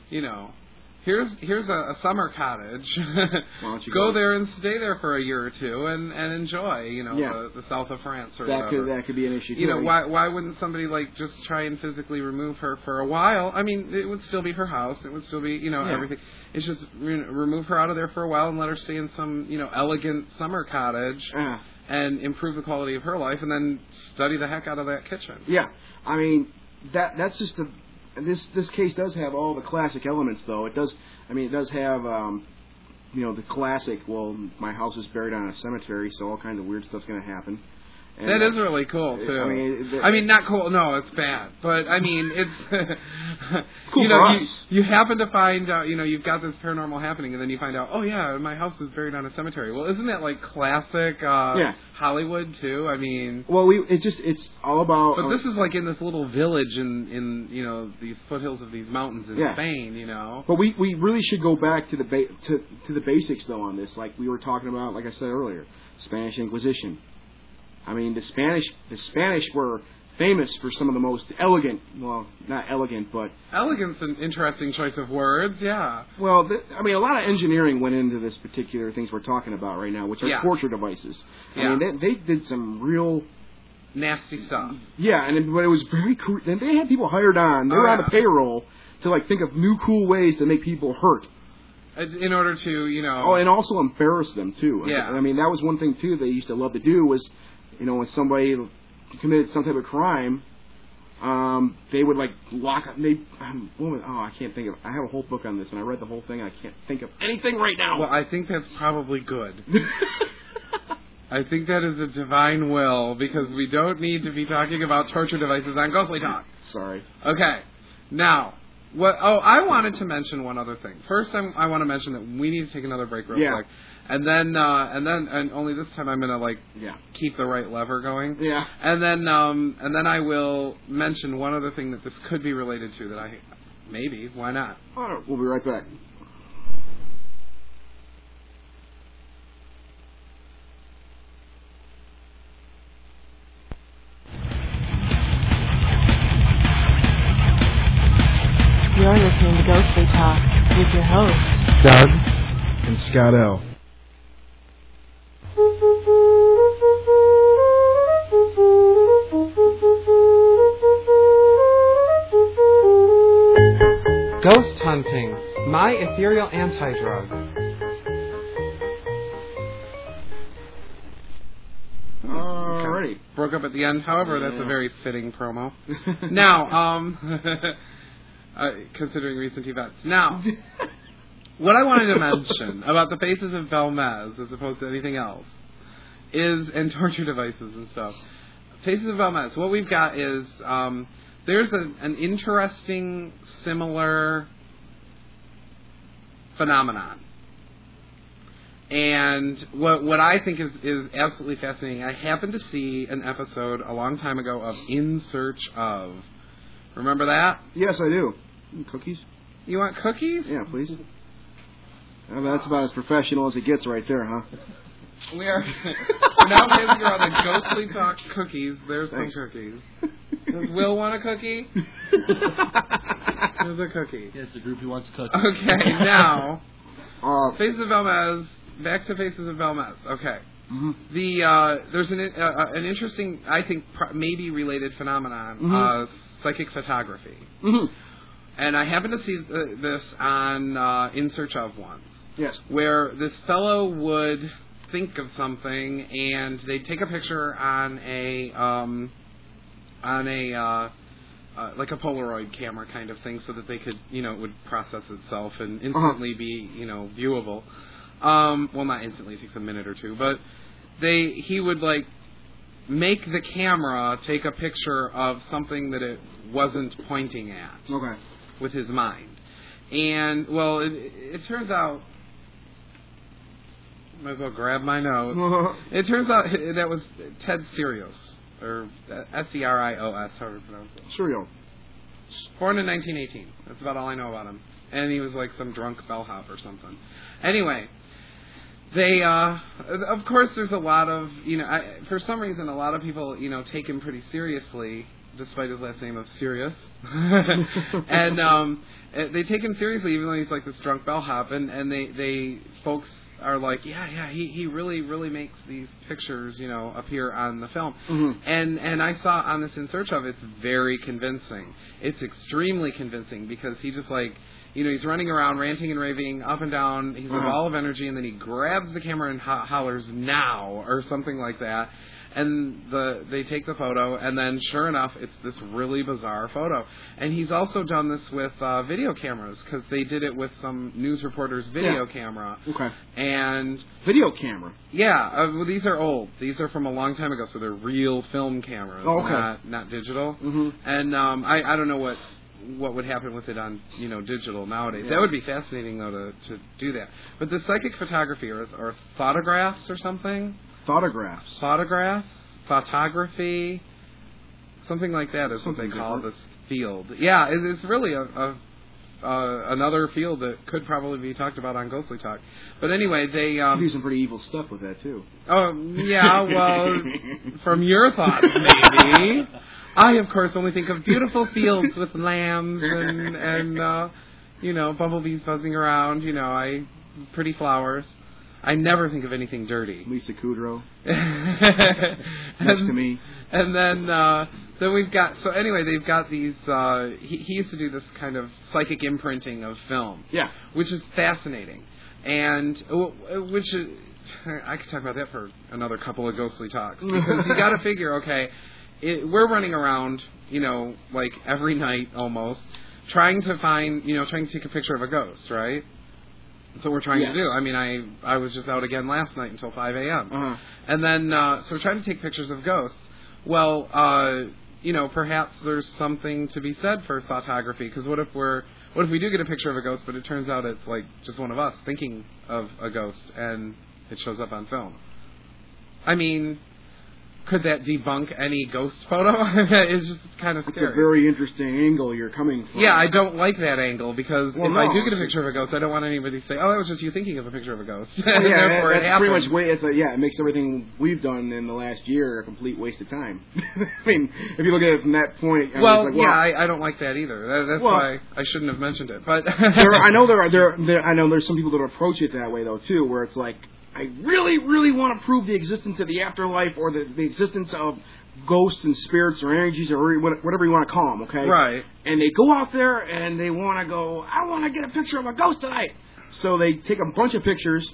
here's a summer cottage. Go there and stay there for a year or two and enjoy, the south of France or whatever." That could be an issue too. Why wouldn't somebody just try and physically remove her for a while? It would still be her house. It would still be, everything. It's just remove her out of there for a while and let her stay in some, elegant summer cottage. And improve the quality of her life, and then study the heck out of that kitchen. Yeah, that's just this case does have all the classic elements, though. It does. It does have, the classic. Well, my house is buried on a cemetery, so all kinds of weird stuff's going to happen. And that is really cool too. Not cool. No, it's bad. But it's cool. You happen to find out. You've got this paranormal happening, and then you find out. Oh yeah, my house is buried on a cemetery. Well, isn't that classic Hollywood too? Well, it's all about. But this is in this little village in these foothills of these mountains in Spain. But we really should go back to the basics though on this. Like we were talking about, like I said earlier, Spanish Inquisition. The Spanish were famous for some of the most elegant, well, not elegant, but... Elegant's an interesting choice of words, yeah. Well, a lot of engineering went into this particular things we're talking about right now, which are torture devices. They did some real... nasty stuff. Yeah, but it was very cool. And they had people hired on. They were on the payroll to, think of new cool ways to make people hurt. In order to, Oh, and also embarrass them, too. Yeah. I mean, that was one thing, too, they used to love to do was, when somebody committed some type of crime, they would, lock up... I can't think of... I have a whole book on this, and I read the whole thing, and I can't think of anything right now. Well, I think that's probably good. I think that is a divine will, because we don't need to be talking about torture devices on Ghostly Talk. Sorry. Okay. Now... I wanted to mention one other thing. First, I want to mention that we need to take another break real quick, and then only this time I'm gonna keep the right lever going. Yeah. And then I will mention one other thing that this could be related to. Why not? All right, we'll be right back. You're listening to Ghostly Talk with your hosts, Doug and Scott L. Ghost hunting, my ethereal anti-drug. Alrighty. Broke up at the end. However, that's a very fitting promo. Now, considering recent events. Now, what I wanted to mention about the Faces of Belmez, as opposed to anything else, and torture devices and stuff. Faces of Belmez, what we've got is, there's an interesting, similar phenomenon. And what I think is absolutely fascinating, I happened to see an episode a long time ago of In Search Of. Remember that? Yes, I do. Cookies? You want cookies? Yeah, please. That's about as professional as it gets right there, huh? We're now passing around the Ghostly Talk cookies. There's some cookies. Does Will want a cookie? There's a cookie. Yes, the group who wants a cookie. Okay, now, Faces of Belmez. Back to Faces of Belmez. Okay. Mm-hmm. There's an interesting, I think, maybe related phenomenon, psychic photography. Mm-hmm. And I happened to see this on In Search Of once. Yes. Where this fellow would think of something, and they'd take a picture on a like a Polaroid camera kind of thing, so that they could, it would process itself and instantly be, viewable. Well, not instantly; it takes a minute or two. But he would make the camera take a picture of something that it wasn't pointing at. Okay. With his mind, and it turns out. Might as well grab my notes. It turns out that was Ted Serios, or Serios, however you pronounce it. Serios. Born in 1918. That's about all I know about him. And he was like some drunk bellhop or something. Anyway, they, of course, there's a lot of, for some reason, a lot of people, take him pretty seriously, despite his last name of Serious. And they take him seriously, even though he's like this drunk bellhop. And they folks are like, he really, really makes these pictures, appear on the film. Mm-hmm. And I saw on this In Search Of, it's very convincing. It's extremely convincing, because he just he's running around ranting and raving up and down. He's a ball of energy, and then he grabs the camera and hollers, "Now," or something like that. And they take the photo, and then sure enough, it's this really bizarre photo. And he's also done this with video cameras, because they did it with some news reporter's video camera. Okay. And video camera? Yeah. Well, these are old. These are from a long time ago, so they're real film cameras, not digital. Mm-hmm. And I don't know what would happen with it on digital nowadays. That would be fascinating, though, to do that. But the psychic photography or photographs or something. Photography, something like that is what they call this field. Yeah, it's really another field that could probably be talked about on Ghostly Talk. But anyway, they do some pretty evil stuff with that too. Oh yeah, well, from your thoughts maybe. I of course only think of beautiful fields with lambs and bumblebees buzzing around. Pretty flowers. I never think of anything dirty. Lisa Kudrow. Next to me. And then So we've got. So anyway, they've got these. He used to do this kind of psychic imprinting of film. Yeah. Which is fascinating, and which is, I could talk about that for another couple of ghostly talks, because you got to figure, okay, we're running around, like every night almost, trying to take a picture of a ghost, right? That's what we're trying to do. I mean, I was just out again last night until 5 a.m. Uh-huh. And then, so we're trying to take pictures of ghosts. Well, perhaps there's something to be said for photography, because what if we do get a picture of a ghost, but it turns out it's like just one of us thinking of a ghost, and it shows up on film? I mean, could that debunk any ghost photo? It's just kind of scary. It's a very interesting angle you're coming from. Yeah, I don't like that angle, because if I do get a picture of a ghost, I don't want anybody to say, "Oh, that was just you thinking of a picture of a ghost." Yeah, therefore that's it pretty much it makes everything we've done in the last year a complete waste of time. I mean, if you look at it from that point. I don't like that either. That's why I shouldn't have mentioned it. But I know there's some people that approach it that way though too, where it's like, I really, really want to prove the existence of the afterlife or the existence of ghosts and spirits or energies or whatever you want to call them, okay? Right. And they go out there and they want to go, I want to get a picture of a ghost tonight. So they take a bunch of pictures.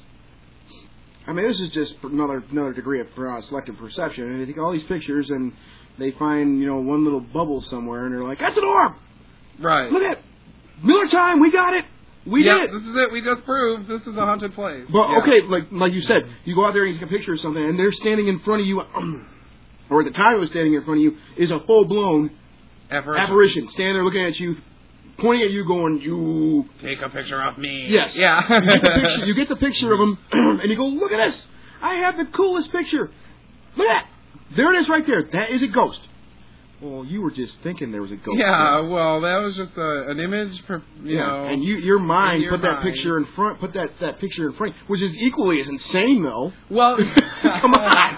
I mean, this is just another degree of selective perception. And they take all these pictures and they find, one little bubble somewhere and they're like, that's an orb! Right. Look at it! Miller time, we got it! We did it. This is it. We just proved this is a haunted place. But okay, like you said, you go out there and you take a picture of something, and they're standing in front of you, or at the time it was standing in front of you, is a full-blown apparition standing there looking at you, pointing at you, going, "You take a picture of me." Yes. Yeah. You get the picture of him, and you go, "Look at this! I have the coolest picture. Look at that! There it is, right there. That is a ghost." Well, you were just thinking there was a ghost. Yeah, well, that was just an image, know. And your mind put that picture in front, which is equally as insane, though. Well, come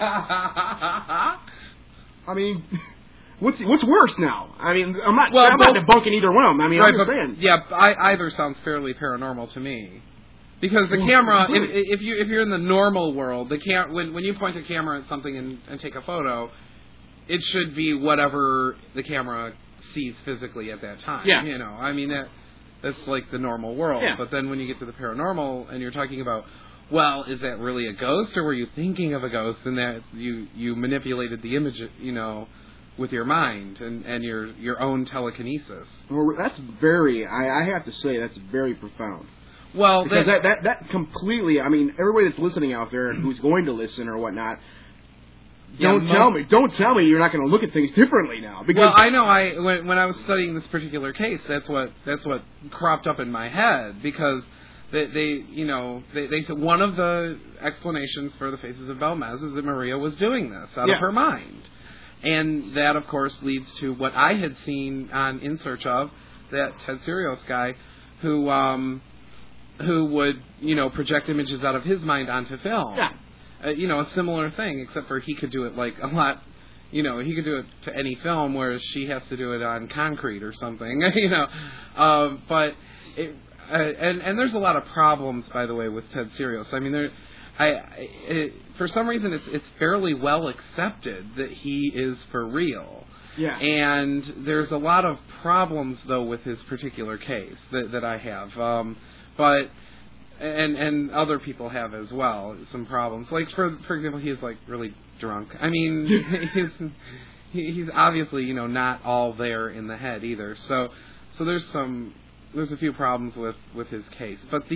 on. I mean, what's worse now? I mean, I'm not debunking either one of them. I mean, I'm just saying. Yeah, either sounds fairly paranormal to me. Because the camera, if you're in the normal world, when you point a camera at something and take a photo, it should be whatever the camera sees physically at that time. Yeah. I mean, that's like the normal world. Yeah. But then when you get to the paranormal and you're talking about, well, is that really a ghost, or were you thinking of a ghost and that you manipulated the image, with your mind and your own telekinesis? Well, that's very, I have to say, that's very profound. Well, because that completely, I mean, everybody that's listening out there who's going to listen or whatnot, Don't tell me you're not going to look at things differently now. Because well, I know. When I was studying this particular case, that's what cropped up in my head, because they said one of the explanations for the Faces of Belmez is that Maria was doing this out of her mind, and that of course leads to what I had seen on In Search Of, that Ted Serios guy, who would project images out of his mind onto film. Yeah. A similar thing, except for he could do it like a lot. He could do it to any film, whereas she has to do it on concrete or something. But and there's a lot of problems, by the way, with Ted Serios. I mean, for some reason it's fairly well accepted that he is for real. Yeah. And there's a lot of problems though with his particular case that I have. But. And other people have as well some problems. Like for example, he's like really drunk. I mean, he's obviously not all there in the head either. So there's a few problems with his case.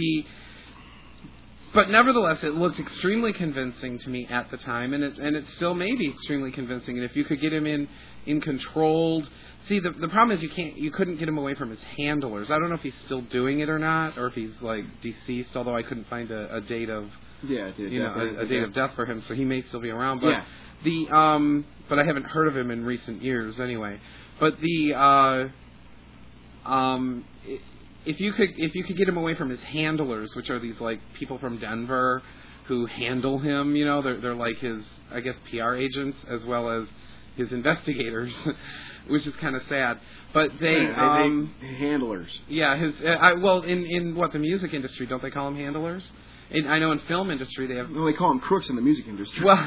But nevertheless, it looked extremely convincing to me at the time, and it still may be extremely convincing. And if you could get him in controlled. See, the problem is you couldn't get him away from his handlers. I don't know if he's still doing it or not, or if he's like deceased. Although I couldn't find a date of a date of death for him, so he may still be around. But but I haven't heard of him in recent years anyway. But if you could get him away from his handlers, which are these like people from Denver who handle him, they're like his, I guess, PR agents as well as his investigators. Which is kind of sad, but they handlers. Yeah, in the music industry, don't they call them handlers? I know in film industry they have. Well, they call them crooks in the music industry. Well,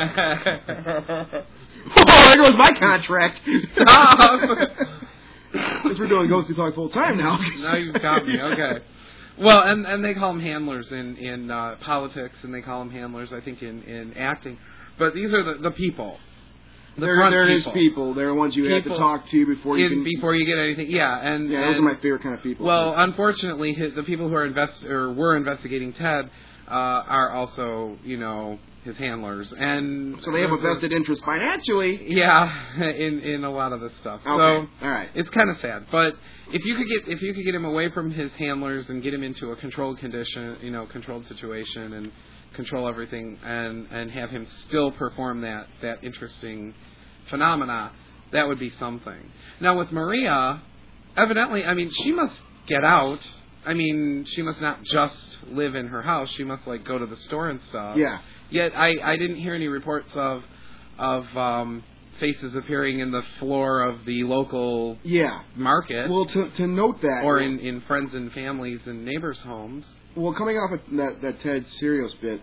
there goes my contract. Stop. Because we're doing Ghostly Talk full time now. Now you've got me. Okay. Well, and they call them handlers in politics, and they call them handlers, I think, in acting. But these are the people. They're his people. They're the ones you have to talk to before you get anything. Yeah, and those are my favorite kind of people. Well, unfortunately, the people who are were investigating Ted are also, his handlers, and so they have a vested interest financially. Yeah, in a lot of this stuff. Okay. So all right, it's kind of sad. But if you could get him away from his handlers and get him into a controlled condition, controlled situation, and control everything, and have him still perform that interesting phenomena, that would be something. Now with Maria, evidently, she must get out. She must not just live in her house. She must go to the store and stuff. Yeah. Yet I didn't hear any reports of faces appearing in the floor of the local market. Well, to note that, or in friends and families and neighbors' homes. Well, coming off of that Ted Serios bit,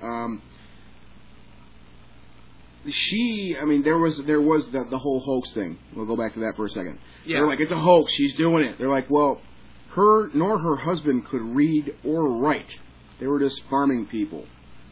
there was the whole hoax thing. We'll go back to that for a second. Yeah. They're like, it's a hoax. She's doing it. They're like, well, her nor her husband could read or write. They were just farming people.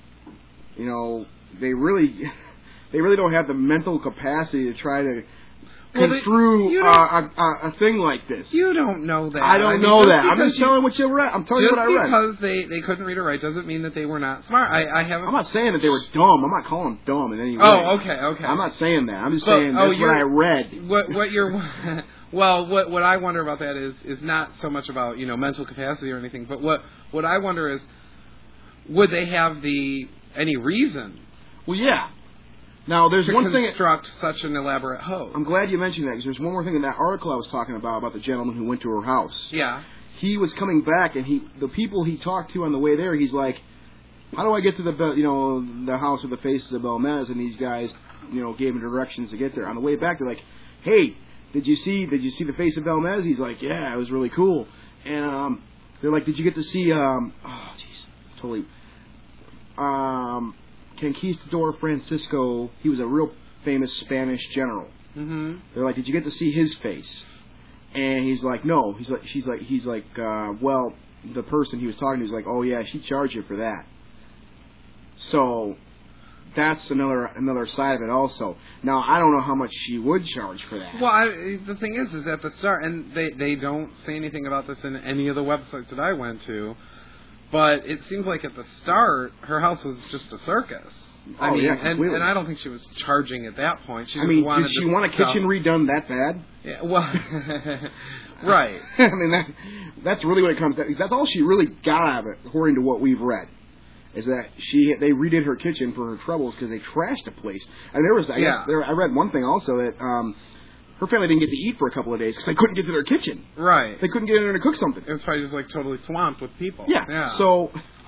They really don't have the mental capacity to try to construe a thing like this. You don't know that. I don't know that. I'm just telling what you read. I'm telling you what I read. Just because they couldn't read or write doesn't mean that they were not smart. I'm not saying that they were dumb. I'm not calling them dumb in any way. Oh, okay. I'm not saying that. I'm just saying that's what I read. What you're... Well, what I wonder about that is not so much about mental capacity or anything, but what I wonder is, would they have any reason? Well, yeah. Now, there's one thing... to construct such an elaborate hoax. I'm glad you mentioned that, because there's one more thing in that article I was talking about the gentleman who went to her house. Yeah. He was coming back, and the people he talked to on the way there, he's like, how do I get to the house with the faces of Belmez? And these guys, gave him directions to get there. On the way back, they're like, hey, did you see the face of Belmez? He's like, yeah, it was really cool. And they're like, did you get to see, Conquistador Francisco? He was a real famous Spanish general. Mm-hmm. They're like, did you get to see his face? And he's like, no. He's like, well, the person he was talking to is like, oh yeah, she charged you for that. So that's another side of it also. Now, I don't know how much she would charge for that. Well, the thing is at the start, and they don't say anything about this in any of the websites that I went to, but it seems like at the start, her house was just a circus. Yeah, and I don't think she was charging at that point. She did she want a kitchen redone that bad? Yeah, well, right. That's really what it comes down. That's all she really got out of it, according to what we've read. Is that they redid her kitchen for her troubles because they trashed the place. And I read one thing also that her family didn't get to eat for a couple of days because they couldn't get to their kitchen. Right. They couldn't get in there to cook something. It was probably just totally swamped with people. Yeah. So,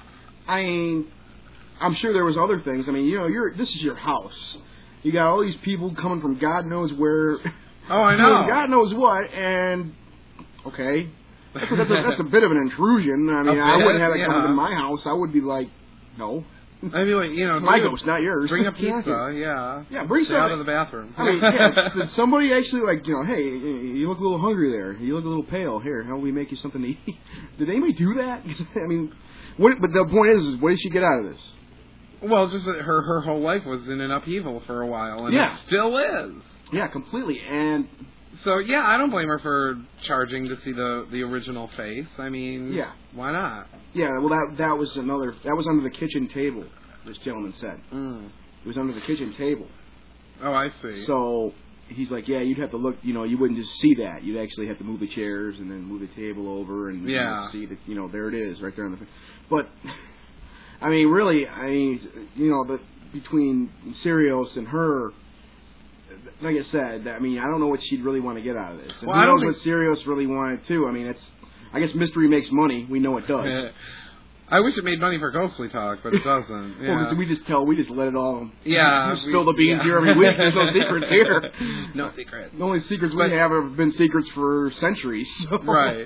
I'm sure there was other things. This is your house. You got all these people coming from God knows where. Oh, I know. God knows what, and okay. That's a bit of an intrusion. I wouldn't have it come to my house. I would be like, no. I'd be like, my ghost, not yours. Bring a pizza, Yeah, bring something out of the bathroom. Did somebody actually hey, you look a little hungry there. You look a little pale. Here, how will we make you something to eat? Did anybody do that? But the point is, what did she get out of this? Well, just that her whole life was in an upheaval for a while, and it still is. Yeah, completely. And so, I don't blame her for charging to see the original face. Why not? Yeah, well, that was under the kitchen table, this gentleman said. It was under the kitchen table. Oh, I see. So he's like, yeah, you'd have to look, you wouldn't just see that. You'd actually have to move the chairs and then move the table over and see that, there it is, right there on the... But, really, between Serios and her... Like I said, I don't know what she'd really want to get out of this. And who knows what Serios really wanted too. I guess mystery makes money. We know it does. I wish it made money for Ghostly Talk, but it doesn't. Yeah. Well, we just let it all. Yeah, we spill the beans here every week. There's no secrets here. No secrets. The only secrets we have been secrets for centuries. So. Right.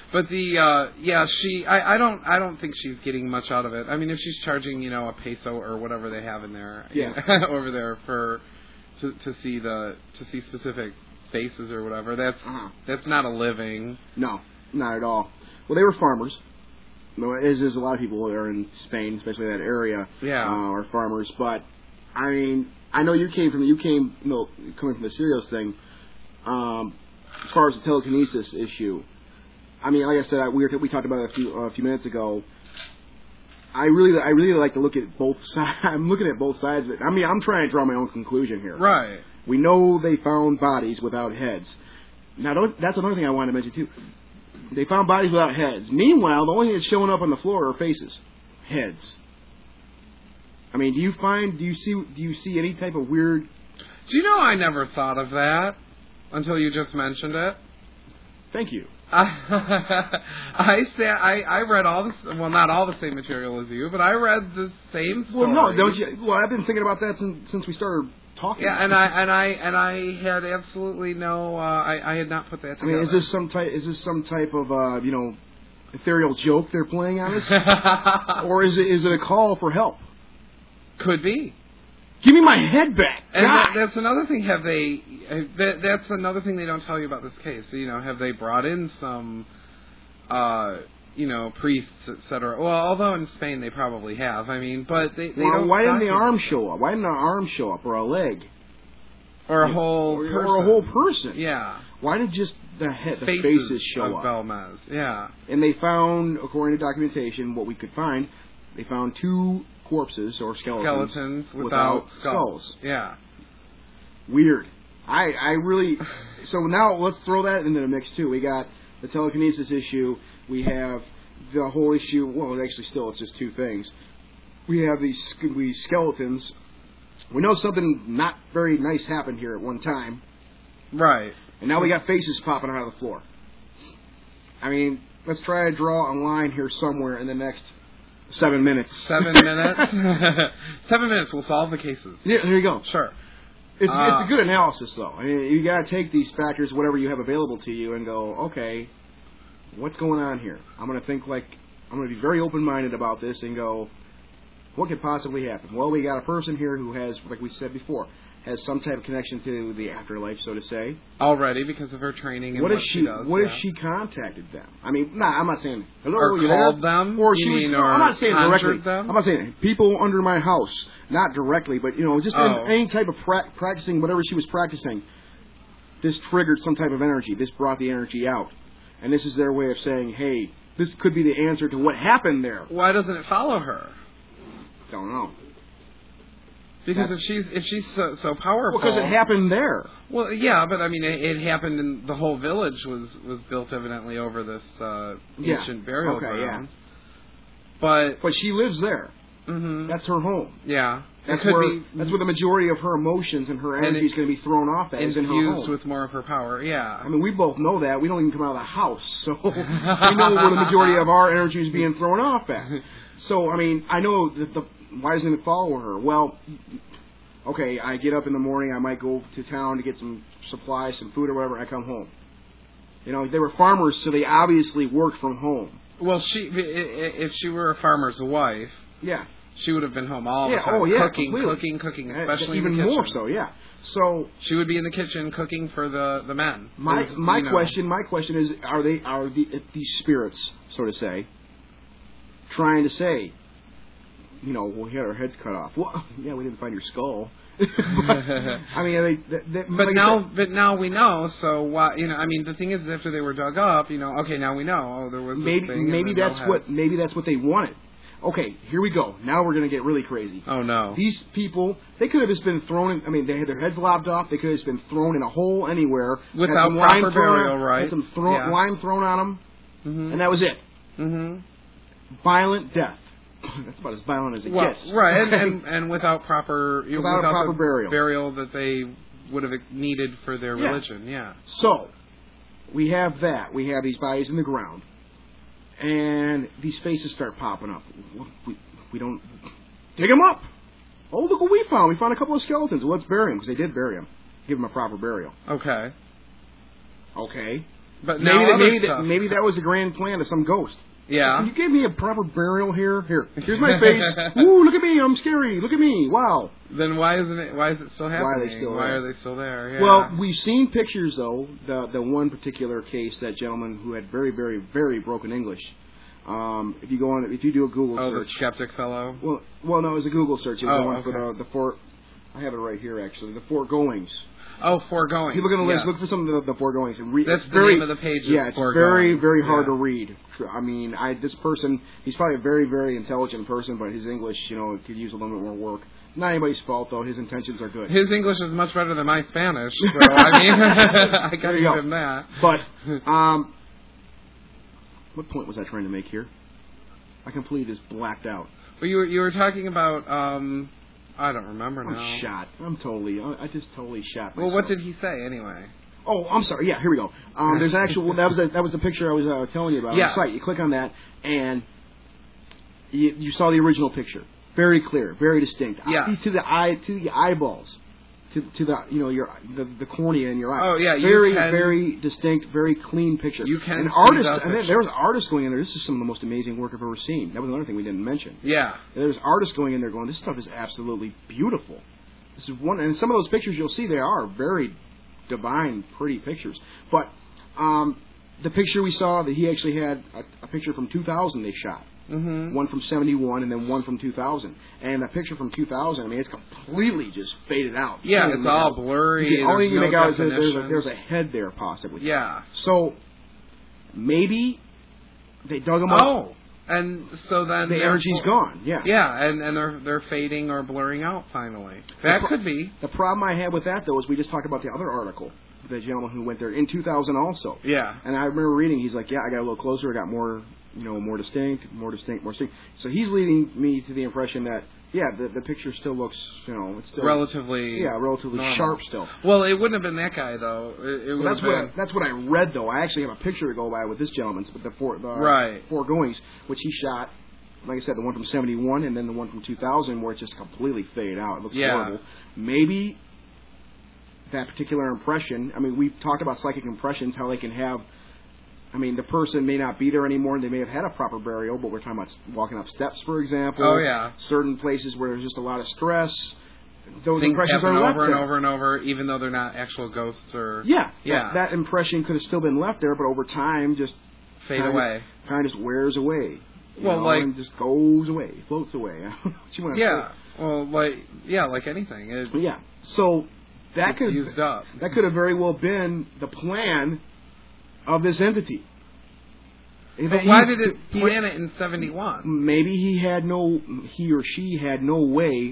But I don't think she's getting much out of it. I mean, if she's charging, a peso or whatever they have in there, over there to see specific faces or whatever, that's not a living. No, not at all. Well, they were farmers. As a lot of people that are in Spain, especially that area, are farmers. But I mean, I know coming from the Sirius thing. As far as the telekinesis issue, I mean, like I said, we talked about it a few minutes ago. I really like to look at both sides. I'm looking at both sides of it. I mean, I'm trying to draw my own conclusion here. Right. We know they found bodies without heads. Now, that's another thing I wanted to mention too. They found bodies without heads. Meanwhile, the only thing that's showing up on the floor are faces, heads. I mean, do you see any type of weird? Do you know I never thought of that until you just mentioned it? Thank you. I read all this. Well, not all the same material as you, but I read the same story. Well, no, don't you? Well, I've been thinking about that since we started talking. Yeah, and I had absolutely no. I had not put that together. I mean, is this some type of ethereal joke they're playing on us, or is it a call for help? Could be. Give me my head back. And that's another thing. That's another thing they don't tell you about this case. Have they brought in some, priests, etc. Well, although in Spain they probably have. I mean, but they don't. Why didn't the arm show up? Why didn't an arm show up, or a leg, or a whole person? Or a whole person? Yeah. Why did just the faces show up? Belmez. Yeah. And they found, according to documentation, what we could find, they found 2 corpses or skeletons without skulls. Yeah. Weird. I really. So now let's throw that into the mix too. We got the telekinesis issue. We have the whole issue. Well, actually, still, it's just 2 things. We have these skeletons. We know something not very nice happened here at one time. Right. And now we got faces popping out of the floor. I mean, let's try to draw a line here somewhere in the next 7 minutes. 7 minutes? 7 minutes will solve the cases. Yeah, there you go. Sure. It's a good analysis, though. I mean, you got to take these factors, whatever you have available to you, and go, okay, what's going on here? I'm going to be very open-minded about this and go, what could possibly happen? Well, we got a person here who has, like we said before, has some type of connection to the afterlife, so to say. Already, because of her training and what she does. What if she contacted them? I mean, I'm not saying... Hello, or called them? Or I'm not saying directly. Them? I'm not saying people under my house, not directly, but, just any type of practicing, whatever she was practicing, this triggered some type of energy. This brought the energy out. And this is their way of saying, hey, this could be the answer to what happened there. Why doesn't it follow her? Don't know. Because if she's so powerful, because it happened there. Well, yeah, but I mean, it happened, and the whole village was built evidently over this ancient burial ground. Yeah. But she lives there. Mm-hmm. That's her home. Yeah. That's where the majority of her emotions and her energy is going to be thrown off at. Is in her home. Infused with more of her power. Yeah. I mean, we both know that. We don't even come out of the house, so we know where the majority of our energy is being thrown off at. So I mean, I know that why doesn't it follow her? Well, okay, I get up in the morning, I might go to town to get some supplies, some food or whatever, I come home. They were farmers, so they obviously worked from home. Well, if she were a farmer's wife, she would have been home all the time. Cooking, especially even in the kitchen. more so, yeah. So she would be in the kitchen cooking for the men. My question is, are these spirits, so to say, trying to say, we had our heads cut off. Well, yeah, we didn't find your skull. I mean, but now we know. So why? I mean, the thing is, after they were dug up, okay, now we know. Oh, there was maybe that's what they wanted. Okay, here we go. Now we're going to get really crazy. Oh no! These people, they could have just been thrown. They had their heads lopped off. They could have just been thrown in a hole anywhere without proper burial, right? Had some lime thrown on them, and that was it. Mm-hmm. Violent death. That's about as violent as it gets. Right, and without proper burial that they would have needed for their religion. Yeah. So we have that. We have these bodies in the ground, and these faces start popping up. We don't dig them up. Oh, look what we found. We found a couple of skeletons. Well, let's bury them, because they did bury them. Give them a proper burial. Okay. But now maybe that was the grand plan of some ghost. Yeah. Can you give me a proper burial here? Here's my face. Ooh, look at me. I'm scary. Look at me. Wow. Then why is it still happening? Why are they still there? Yeah. Well, we've seen pictures though. The one particular case, that gentleman who had very, very, very broken English. If you do a Google search. Oh, the skeptic fellow. Well, no, it was a Google search. It was the one for the four. I have it right here actually. The foregoings. Oh, foregoings. If you look at the list, look for some of the foregoings. And That's the name of the page. Yeah, it's very, very hard to read. I mean, this person, he's probably a very, very intelligent person, but his English, could use a little bit more work. Not anybody's fault, though. His intentions are good. His English is much better than my Spanish, so, I mean, I gotta give him that. But, what point was I trying to make here? I completely just blacked out. Well, you were talking about, I don't remember now. I just totally shot myself. Well, what did he say, anyway? Oh, I'm sorry. Yeah, here we go. There's actual. That was the picture I was telling you about on the site. You click on that, and you saw the original picture. Very clear, very distinct. Yeah. To the eyeballs, to the the cornea in your eye. Oh yeah. Very distinct, very clean picture. You can. An artist. And then there was artists going in there. This is some of the most amazing work I've ever seen. That was another thing we didn't mention. Yeah. There's artists going in there going, this stuff is absolutely beautiful. This is one, and some of those pictures you'll see, they are very divine, pretty pictures. But the picture we saw, that he actually had a picture from 2000 they shot. Mm-hmm. One from 71 and then one from 2000. And the picture from 2000, I mean, it's completely just faded out. Yeah, it's all blurry. All you can make out is there's a head there, possibly. Yeah. So maybe they dug them up. Oh. And so then the energy's gone. Yeah. Yeah, and they're fading or blurring out finally. That could be. The problem I had with that though is we just talked about the other article, the gentleman who went there in 2000 also. Yeah. And I remember reading, he's like, yeah, I got a little closer, I got more distinct. So he's leading me to the impression that the picture still looks, it's still relatively normal. Sharp still. Well, it wouldn't have been that guy though. That's what I read though. I actually have a picture to go by with this gentleman's, the foregoings, which he shot. Like I said, the one from 71 and then the one from 2000, where it just completely faded out. It looks horrible. Maybe that particular impression. I mean, we've talked about psychic impressions, how they can have. I mean, the person may not be there anymore. They may have had a proper burial, but we're talking about walking up steps, for example. Oh, yeah. Certain places where there's just a lot of stress. Those Things impressions happen are left over and there. over and over, even though they're not actual ghosts or... Yeah. That impression could have still been left there, but over time just... Fade away. Kind of just wears away. And just goes away, floats away. Like anything. So that could used up. That could have very well been the plan of this entity. But why did it plan it in 71? Maybe he or she had no way,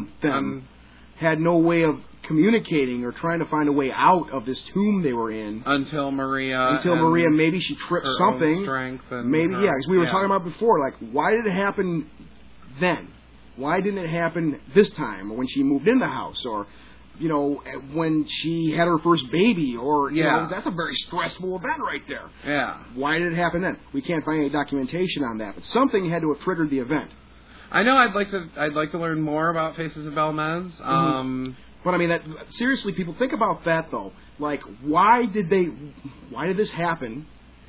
had no way of communicating or trying to find a way out of this tomb they were in. Until Maria, maybe she tripped something. Because we were talking about before, like, why did it happen then? Why didn't it happen this time, or when she moved in the house, or when she had her first baby, or that's a very stressful event right there. Yeah. Why did it happen then? We can't find any documentation on that, but something had to have triggered the event. I know. I'd like to learn more about Faces of Belmez. But I mean, seriously, people think about that though. Like, why did this happen?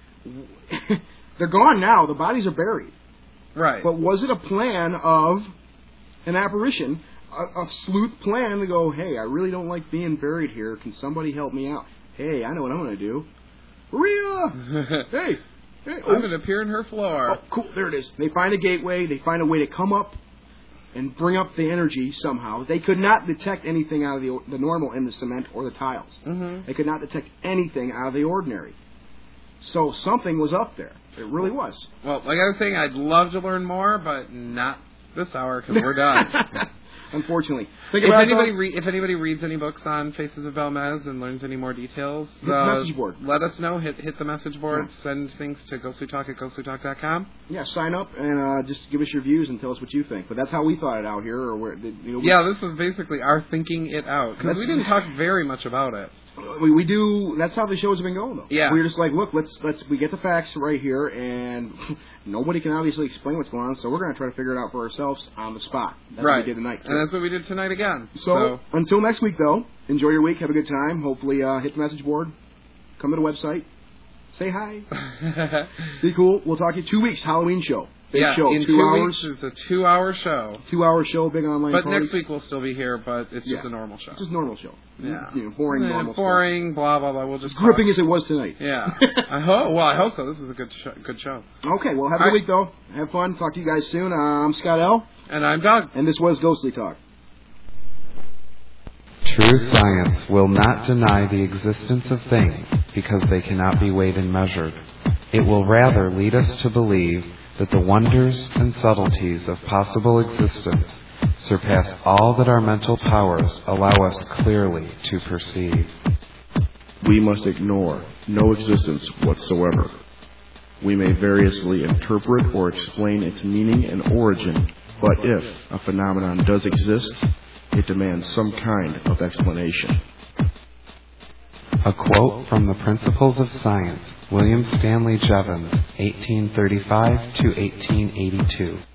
They're gone now. The bodies are buried. Right. But was it a plan of an apparition? A sleuth plan to go, hey, I really don't like being buried here. Can somebody help me out? Hey, I know what I'm going to do. Maria! hey, I'm going to appear in her floor. Oh, cool, there it is. They find a gateway. They find a way to come up and bring up the energy somehow. They could not detect anything out of the normal in the cement or the tiles. Mm-hmm. They could not detect anything out of the ordinary. So something was up there. It really was. Well, like I was saying, I'd love to learn more, but not this hour because we're done. Unfortunately. If anybody reads any books on Faces of Belmez and learns any more details, hit the message board. Let us know. Hit the message board. Yeah. Send things to ghostlytalk@ghostlytalk.com. Yeah, sign up and just give us your views and tell us what you think. But that's how we thought it out here. This was basically our thinking it out because we didn't talk very much about it. We do. That's how the shows have been going, though. Yeah. We're just like, look, we get the facts right here, and nobody can obviously explain what's going on, so we're going to try to figure it out for ourselves on the spot. That's what we did tonight. And that's what we did tonight again. So until next week, though, enjoy your week, have a good time. Hopefully, hit the message board, come to the website, Say hi. Be cool. We'll talk to you 2 weeks. Halloween show. Big show. In 2 hours. It's a 2-hour show. 2-hour show, big online But party. next week we'll still be here, but it's just a normal show. Just a normal show. Yeah. Boring, normal boring, stuff. blah, blah, blah. We'll just gripping as it was tonight. Yeah. I hope so. This is a good show. Okay, well, have a good week, though. Have fun. Talk to you guys soon. I'm Scott L. And I'm Doug. And this was Ghostly Talk. True science will not deny the existence of things because they cannot be weighed and measured. It will rather lead us to believe that the wonders and subtleties of possible existence surpass all that our mental powers allow us clearly to perceive. We must ignore no existence whatsoever. We may variously interpret or explain its meaning and origin, but if a phenomenon does exist, it demands some kind of explanation. A quote from the Principles of Science, William Stanley Jevons, 1835 to 1882.